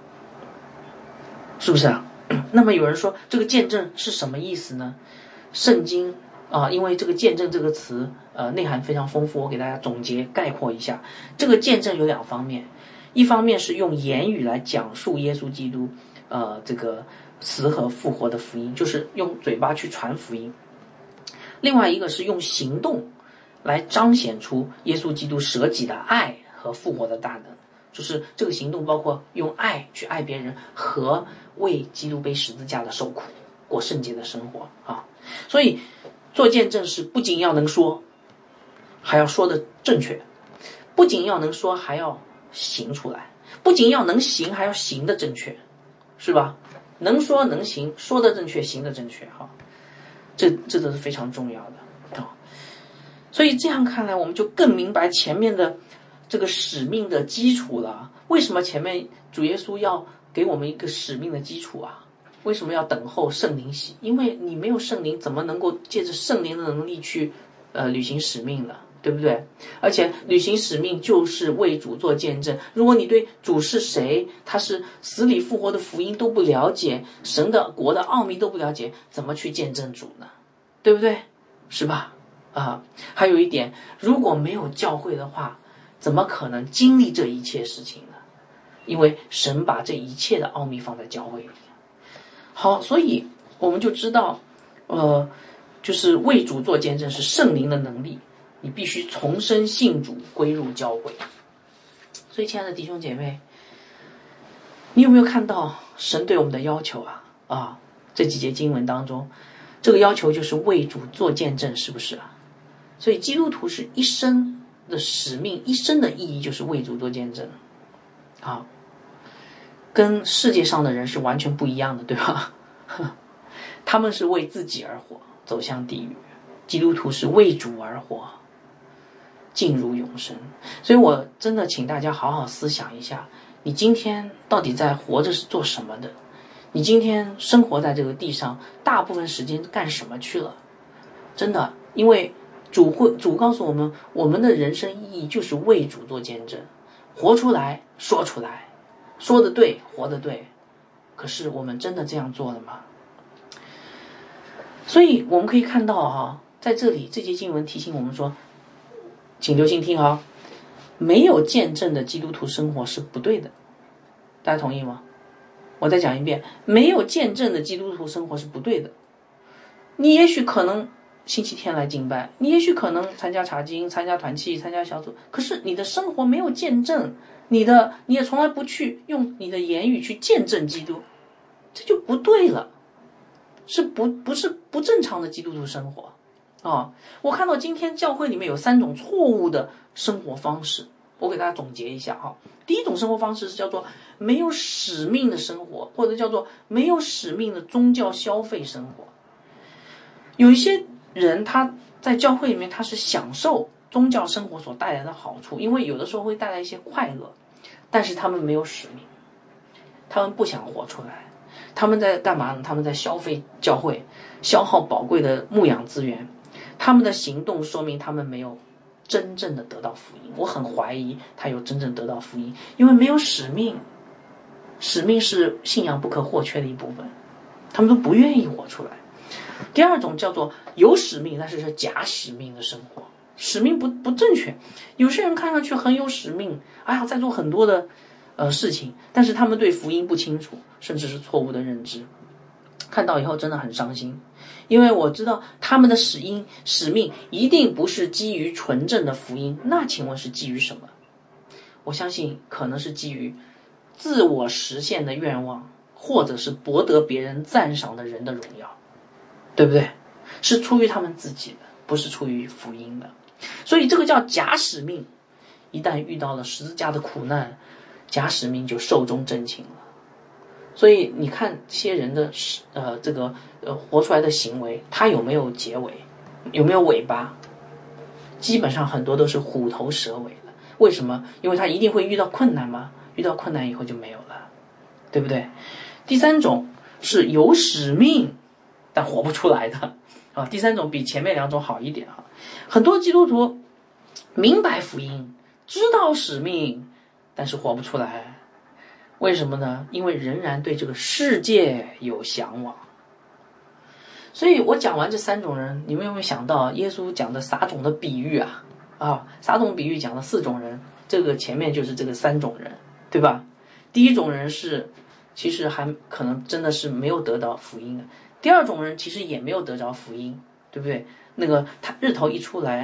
是不是啊？那么有人说这个见证是什么意思呢？圣经啊，因为这个见证这个词呃内涵非常丰富，我给大家总结概括一下。这个见证有两方面，一方面是用言语来讲述耶稣基督呃这个死和复活的福音，就是用嘴巴去传福音；另外一个是用行动来彰显出耶稣基督舍己的爱和复活的大能。就是这个行动包括用爱去爱别人和为基督背十字架的受苦，过圣洁的生活啊。所以做见证是不仅要能说，还要说的正确，不仅要能说，还要行出来，不仅要能行，还要行的正确，是吧？能说能行，说的正确，行的正确哈，这这都是非常重要的啊。所以这样看来，我们就更明白前面的这个使命的基础了。为什么前面主耶稣要给我们一个使命的基础啊？为什么要等候圣灵洗？因为你没有圣灵，怎么能够借着圣灵的能力去呃履行使命呢？对不对？而且履行使命就是为主做见证。如果你对主是谁，他是死里复活的福音都不了解，神的国的奥秘都不了解，怎么去见证主呢？对不对？是吧？啊，还有一点，如果没有教会的话，怎么可能经历这一切事情呢？因为神把这一切的奥秘放在教会里。好，所以我们就知道，呃，就是为主做见证是圣灵的能力。你必须重生信主，归入教会。所以亲爱的弟兄姐妹，你有没有看到神对我们的要求啊？啊，这几节经文当中，这个要求就是为主做见证，是不是啊？所以基督徒是一生的使命，一生的意义就是为主做见证啊，跟世界上的人是完全不一样的，对吧？他们是为自己而活，走向地狱；基督徒是为主而活，进入永生。所以我真的请大家好好思想一下，你今天到底在活着是做什么的？你今天生活在这个地上，大部分时间干什么去了？真的，因为主会主告诉我们，我们的人生意义就是为主做见证，活出来，说出来，说得对，活得对。可是我们真的这样做了吗？所以我们可以看到啊，在这里这节经文提醒我们说，请留心听啊，没有见证的基督徒生活是不对的，大家同意吗？我再讲一遍，没有见证的基督徒生活是不对的。你也许可能星期天来敬拜，你也许可能参加查经，参加团契，参加小组，可是你的生活没有见证，你的你也从来不去用你的言语去见证基督，这就不对了，是不不是不正常的基督徒生活啊！我看到今天教会里面有三种错误的生活方式，我给大家总结一下哈。第一种生活方式是叫做没有使命的生活，或者叫做没有使命的宗教消费生活。有一些人他在教会里面他是享受宗教生活所带来的好处，因为有的时候会带来一些快乐，但是他们没有使命，他们不想活出来。他们在干嘛呢？他们在消费教会，消耗宝贵的牧养资源。他们的行动说明他们没有真正的得到福音。我很怀疑他有真正得到福音，因为没有使命。使命是信仰不可或缺的一部分，他们都不愿意活出来。第二种叫做有使命，但是是假使命的生活，使命不不正确。有些人看上去很有使命，哎呀，在做很多的呃事情，但是他们对福音不清楚，甚至是错误的认知。看到以后真的很伤心，因为我知道他们的使因使命一定不是基于纯正的福音，那请问是基于什么？我相信可能是基于自我实现的愿望，或者是博得别人赞赏的人的荣耀，对不对？是出于他们自己的，不是出于福音的。所以这个叫假使命，一旦遇到了十字架的苦难，假使命就寿终正寝了。所以你看这些人的呃这个呃活出来的行为，他有没有结尾，有没有尾巴？基本上很多都是虎头蛇尾的。为什么？因为他一定会遇到困难嘛，遇到困难以后就没有了，对不对？第三种是有使命但活不出来的啊，第三种比前面两种好一点啊。很多基督徒明白福音，知道使命，但是活不出来。为什么呢？因为仍然对这个世界有向往。所以我讲完这三种人，你们有没有想到耶稣讲的撒种的比喻啊？啊，撒种比喻讲了四种人，这个前面就是这个三种人，对吧？第一种人是其实还可能真的是没有得到福音的，第二种人其实也没有得着福音，对不对？那个他日头一出来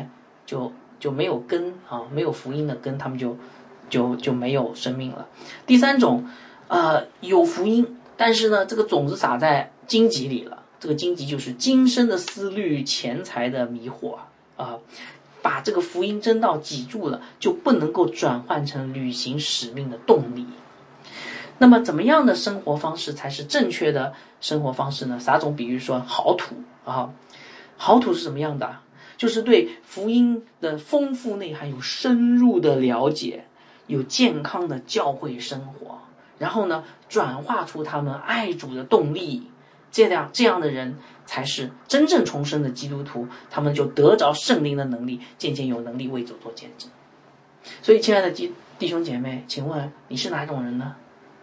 就就没有根啊，没有福音的根，他们就就就没有生命了。第三种，呃，有福音，但是呢，这个种子撒在荆棘里了。这个荆棘就是今生的思虑、钱财的迷惑啊、呃，把这个福音真道挤住了，就不能够转换成履行使命的动力。那么，怎么样的生活方式才是正确的生活方式呢？撒种比喻说，好土啊，好土是什么样的？就是对福音的丰富内涵有深入的了解，有健康的教会生活，然后呢，转化出他们爱主的动力。这样这样的人才是真正重生的基督徒，他们就得着圣灵的能力，渐渐有能力为主做见证。所以，亲爱的弟弟兄姐妹，请问你是哪种人呢？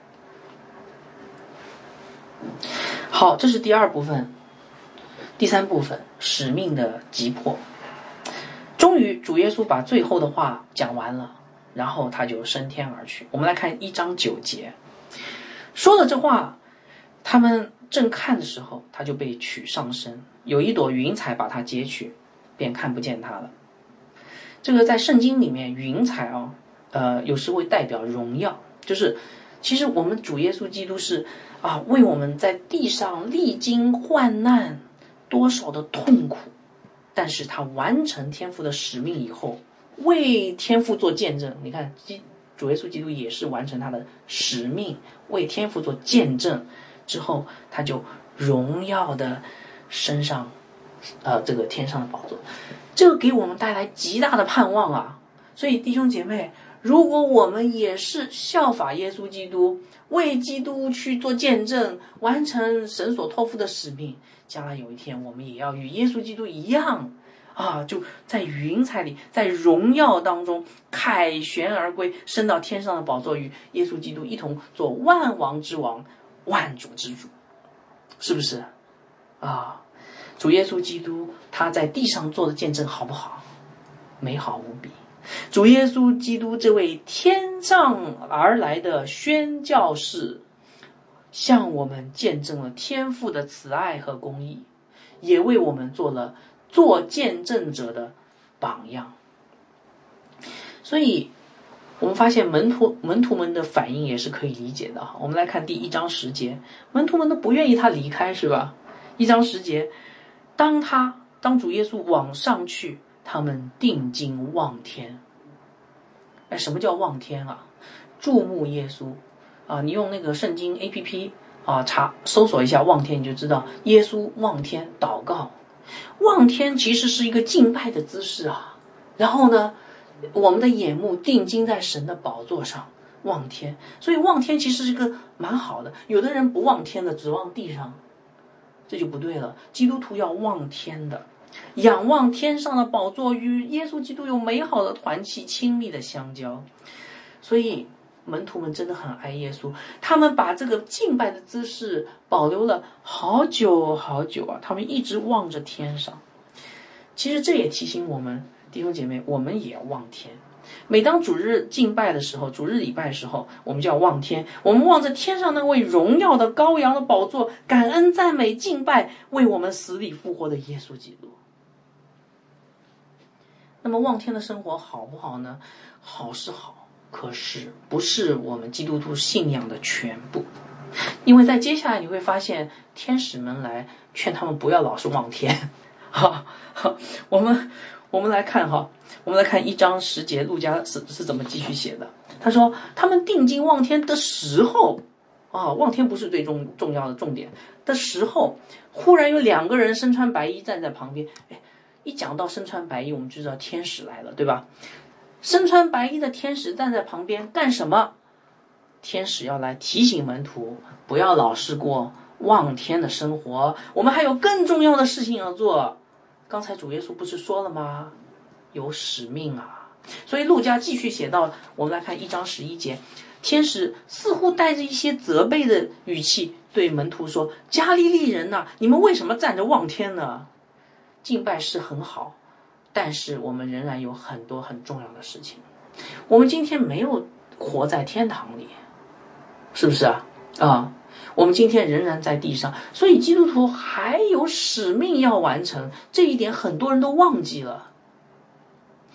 好，这是第二部分。第三部分，使命的急迫。终于，主耶稣把最后的话讲完了，然后他就升天而去。我们来看一章九节，说了这话，他们正看的时候，他就被取上升，有一朵云彩把他接去，便看不见他了。这个在圣经里面，云彩啊，呃，有时会代表荣耀，就是其实我们主耶稣基督是啊，为我们在地上历经患难，多少的痛苦，但是他完成天父的使命以后，为天父做见证。你看，主耶稣基督也是完成他的使命，为天父做见证之后，他就荣耀的升上呃这个天上的宝座，这个给我们带来极大的盼望啊！所以弟兄姐妹，如果我们也是效法耶稣基督，为基督去做见证，完成神所托付的使命，将来有一天我们也要与耶稣基督一样啊，就在云彩里，在荣耀当中凯旋而归，升到天上的宝座，与耶稣基督一同做万王之王，万主之主，是不是啊？主耶稣基督他在地上做的见证好不好？美好无比。主耶稣基督这位天上而来的宣教士，向我们见证了天父的慈爱和公义，也为我们做了做见证者的榜样。所以我们发现门徒门徒们的反应也是可以理解的。我们来看第一章十节，门徒们都不愿意他离开，是吧？一章十节，当他当主耶稣往上去，他们定睛望天。哎，什么叫望天啊？注目耶稣啊！你用那个圣经 A P P 啊查搜索一下望天，你就知道耶稣望天祷告。望天其实是一个敬拜的姿势啊。然后呢，我们的眼目定睛在神的宝座上望天，所以望天其实是一个蛮好的。有的人不望天的，只望地上，这就不对了。基督徒要望天的，仰望天上的宝座，与耶稣基督有美好的团契，亲密的相交。所以门徒们真的很爱耶稣，他们把这个敬拜的姿势保留了好久好久啊，他们一直望着天上。其实这也提醒我们弟兄姐妹，我们也要望天。每当主日敬拜的时候，主日礼拜的时候，我们就要望天，我们望着天上那位荣耀的羔羊的宝座，感恩赞美敬拜为我们死里复活的耶稣基督。那么望天的生活好不好呢？好是好，可是不是我们基督徒信仰的全部。因为在接下来你会发现，天使们来劝他们不要老是望天。好，我们我们来看哈，我们来看一章十节，路加是是怎么继续写的。他说，他们定睛望天的时候，啊，望天不是最重重要的重点的时候，忽然有两个人身穿白衣站在旁边。哎，一讲到身穿白衣，我们就知道天使来了，对吧？身穿白衣的天使站在旁边干什么？天使要来提醒门徒，不要老是过望天的生活，我们还有更重要的事情要做。刚才主耶稣不是说了吗？有使命啊！所以路加继续写到，我们来看一章十一节，天使似乎带着一些责备的语气对门徒说：“加利利人呐、啊，你们为什么站着望天呢？敬拜是很好，但是我们仍然有很多很重要的事情。我们今天没有活在天堂里，是不是啊？啊！”我们今天仍然在地上，所以基督徒还有使命要完成，这一点很多人都忘记了。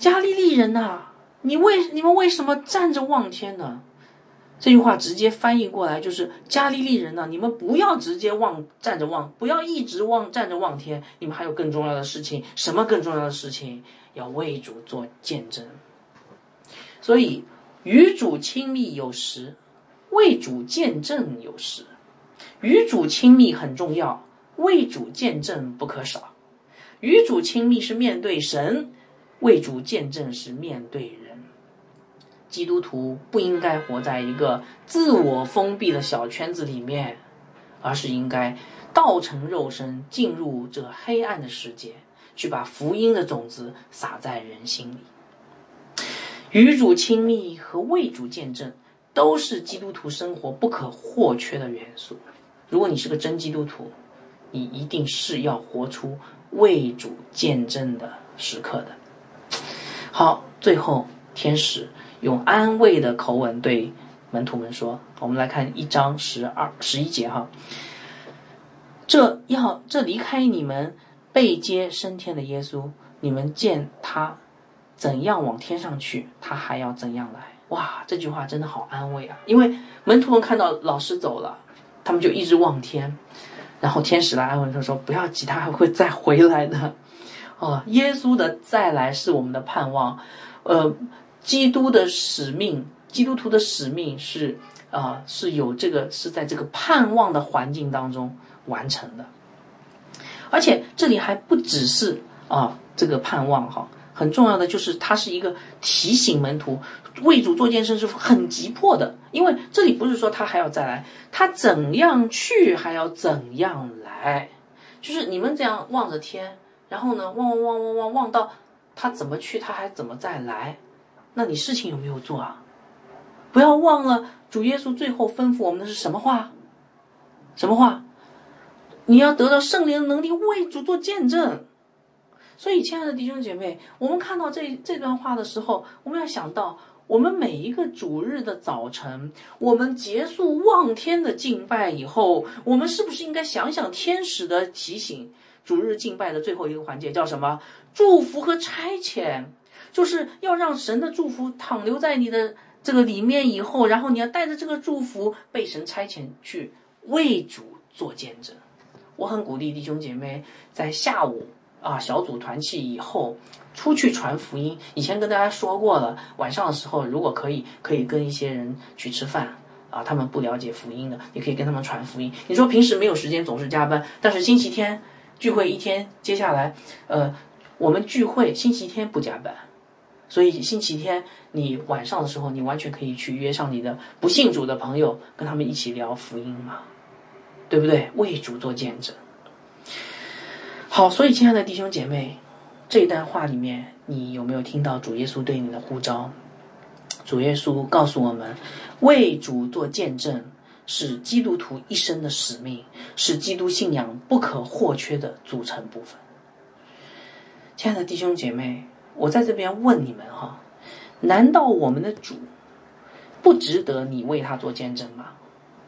加利利人呐，你为你们为什么站着望天呢？这句话直接翻译过来就是加利利人呐，你们不要直接望站着望，不要一直望站着望天，你们还有更重要的事情。什么更重要的事情？要为主做见证。所以与主亲密有时，为主见证有时。与主亲密很重要，为主见证不可少。与主亲密是面对神，为主见证是面对人。基督徒不应该活在一个自我封闭的小圈子里面，而是应该道成肉身进入这黑暗的世界，去把福音的种子撒在人心里。与主亲密和为主见证都是基督徒生活不可或缺的元素。如果你是个真基督徒，你一定是要活出为主见证的时刻的。好，最后天使用安慰的口吻对门徒们说，我们来看一章十二十一节哈，这要这离开你们被接升天的耶稣，你们见他怎样往天上去，他还要怎样来。哇，这句话真的好安慰啊！因为门徒们看到老师走了，他们就一直望天，然后天使来安慰他说，不要急，他还会再回来的。哦，耶稣的再来是我们的盼望。呃，基督的使命，基督徒的使命是啊、呃，是有这个是在这个盼望的环境当中完成的。而且这里还不只是啊、呃、这个盼望哈，很重要的就是它是一个提醒门徒为主做见证是很急迫的，因为这里不是说他还要再来，他怎样去还要怎样来，就是你们这样望着天，然后呢望望望望望望到他怎么去他还怎么再来，那你事情有没有做啊？不要忘了主耶稣最后吩咐我们的是什么话？什么话？你要得到圣灵的能力，为主做见证。所以亲爱的弟兄姐妹，我们看到这这段话的时候，我们要想到我们每一个主日的早晨，我们结束望天的敬拜以后，我们是不是应该想想天使的提醒？主日敬拜的最后一个环节叫什么？祝福和差遣，就是要让神的祝福淌流在你的这个里面以后，然后你要带着这个祝福被神差遣去为主做见证。我很鼓励弟兄姐妹在下午啊小组团契以后出去传福音。以前跟大家说过了，晚上的时候如果可以可以跟一些人去吃饭啊，他们不了解福音的，你可以跟他们传福音。你说平时没有时间，总是加班，但是星期天聚会一天，接下来呃我们聚会星期天不加班，所以星期天你晚上的时候你完全可以去约上你的不信主的朋友，跟他们一起聊福音嘛，对不对？为主做见证。好，所以亲爱的弟兄姐妹，这一段话里面你有没有听到主耶稣对你的呼召？主耶稣告诉我们，为主做见证是基督徒一生的使命，是基督信仰不可或缺的组成部分。亲爱的弟兄姐妹，我在这边问你们哈，难道我们的主不值得你为他做见证吗？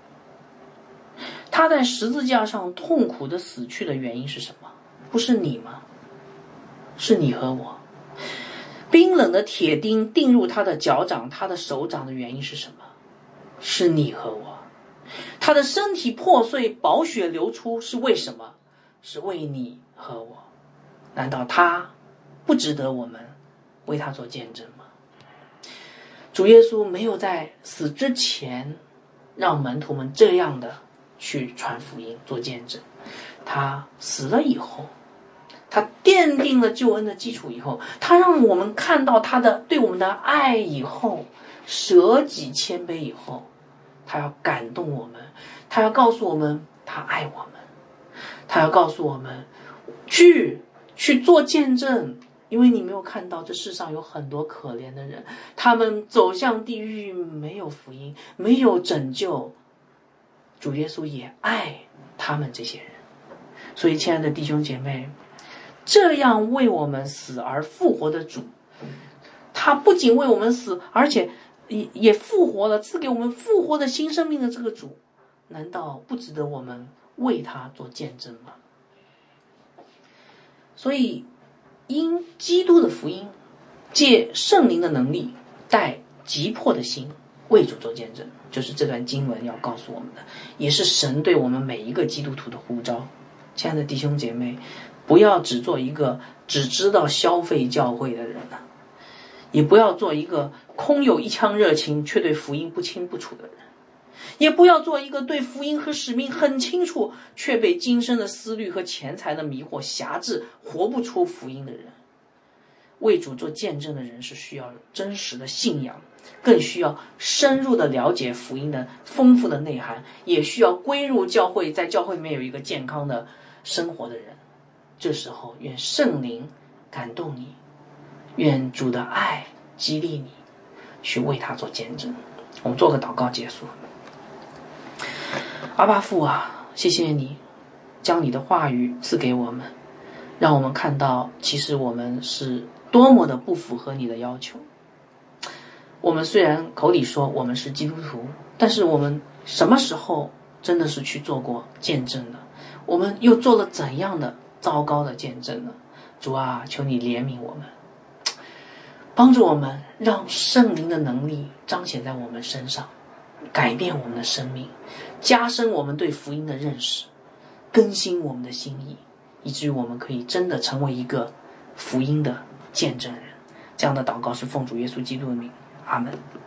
他在十字架上痛苦的死去的原因是什么？不是你吗？是你和我。冰冷的铁钉钉入他的脚掌，他的手掌的原因是什么？是你和我。他的身体破碎，宝血流出，是为什么？是为你和我。难道他不值得我们为他做见证吗？主耶稣没有在死之前让门徒们这样的去传福音做见证，他死了以后，他奠定了救恩的基础以后，他让我们看到他的对我们的爱以后，舍己谦卑以后，他要感动我们，他要告诉我们他爱我们，他要告诉我们去去做见证。因为你没有看到这世上有很多可怜的人，他们走向地狱，没有福音，没有拯救，主耶稣也爱他们这些人。所以亲爱的弟兄姐妹，这样为我们死而复活的主，他不仅为我们死，而且也也复活了，赐给我们复活的新生命的这个主，难道不值得我们为他做见证吗？所以因基督的福音， 借圣灵的能力，带急迫的心为主做见证，就是这段经文要告诉我们的，也是神对我们每一个基督徒的呼召。亲爱的弟兄姐妹，不要只做一个只知道消费教会的人啊，也不要做一个空有一腔热情却对福音不清不楚的人，也不要做一个对福音和使命很清楚却被今生的思虑和钱财的迷惑辖制，活不出福音的人。为主做见证的人是需要真实的信仰，更需要深入的了解福音的丰富的内涵，也需要归入教会，在教会里面有一个健康的生活的人。这时候愿圣灵感动你，愿主的爱激励你去为他做见证。我们做个祷告结束。阿爸父啊，谢谢你将你的话语赐给我们，让我们看到其实我们是多么的不符合你的要求。我们虽然口里说我们是基督徒，但是我们什么时候真的是去做过见证呢？我们又做了怎样的糟糕的见证呢？主啊，求你怜悯我们，帮助我们，让圣灵的能力彰显在我们身上，改变我们的生命，加深我们对福音的认识，更新我们的心意，以至于我们可以真的成为一个福音的见证人。这样的祷告是奉主耶稣基督的名，阿门。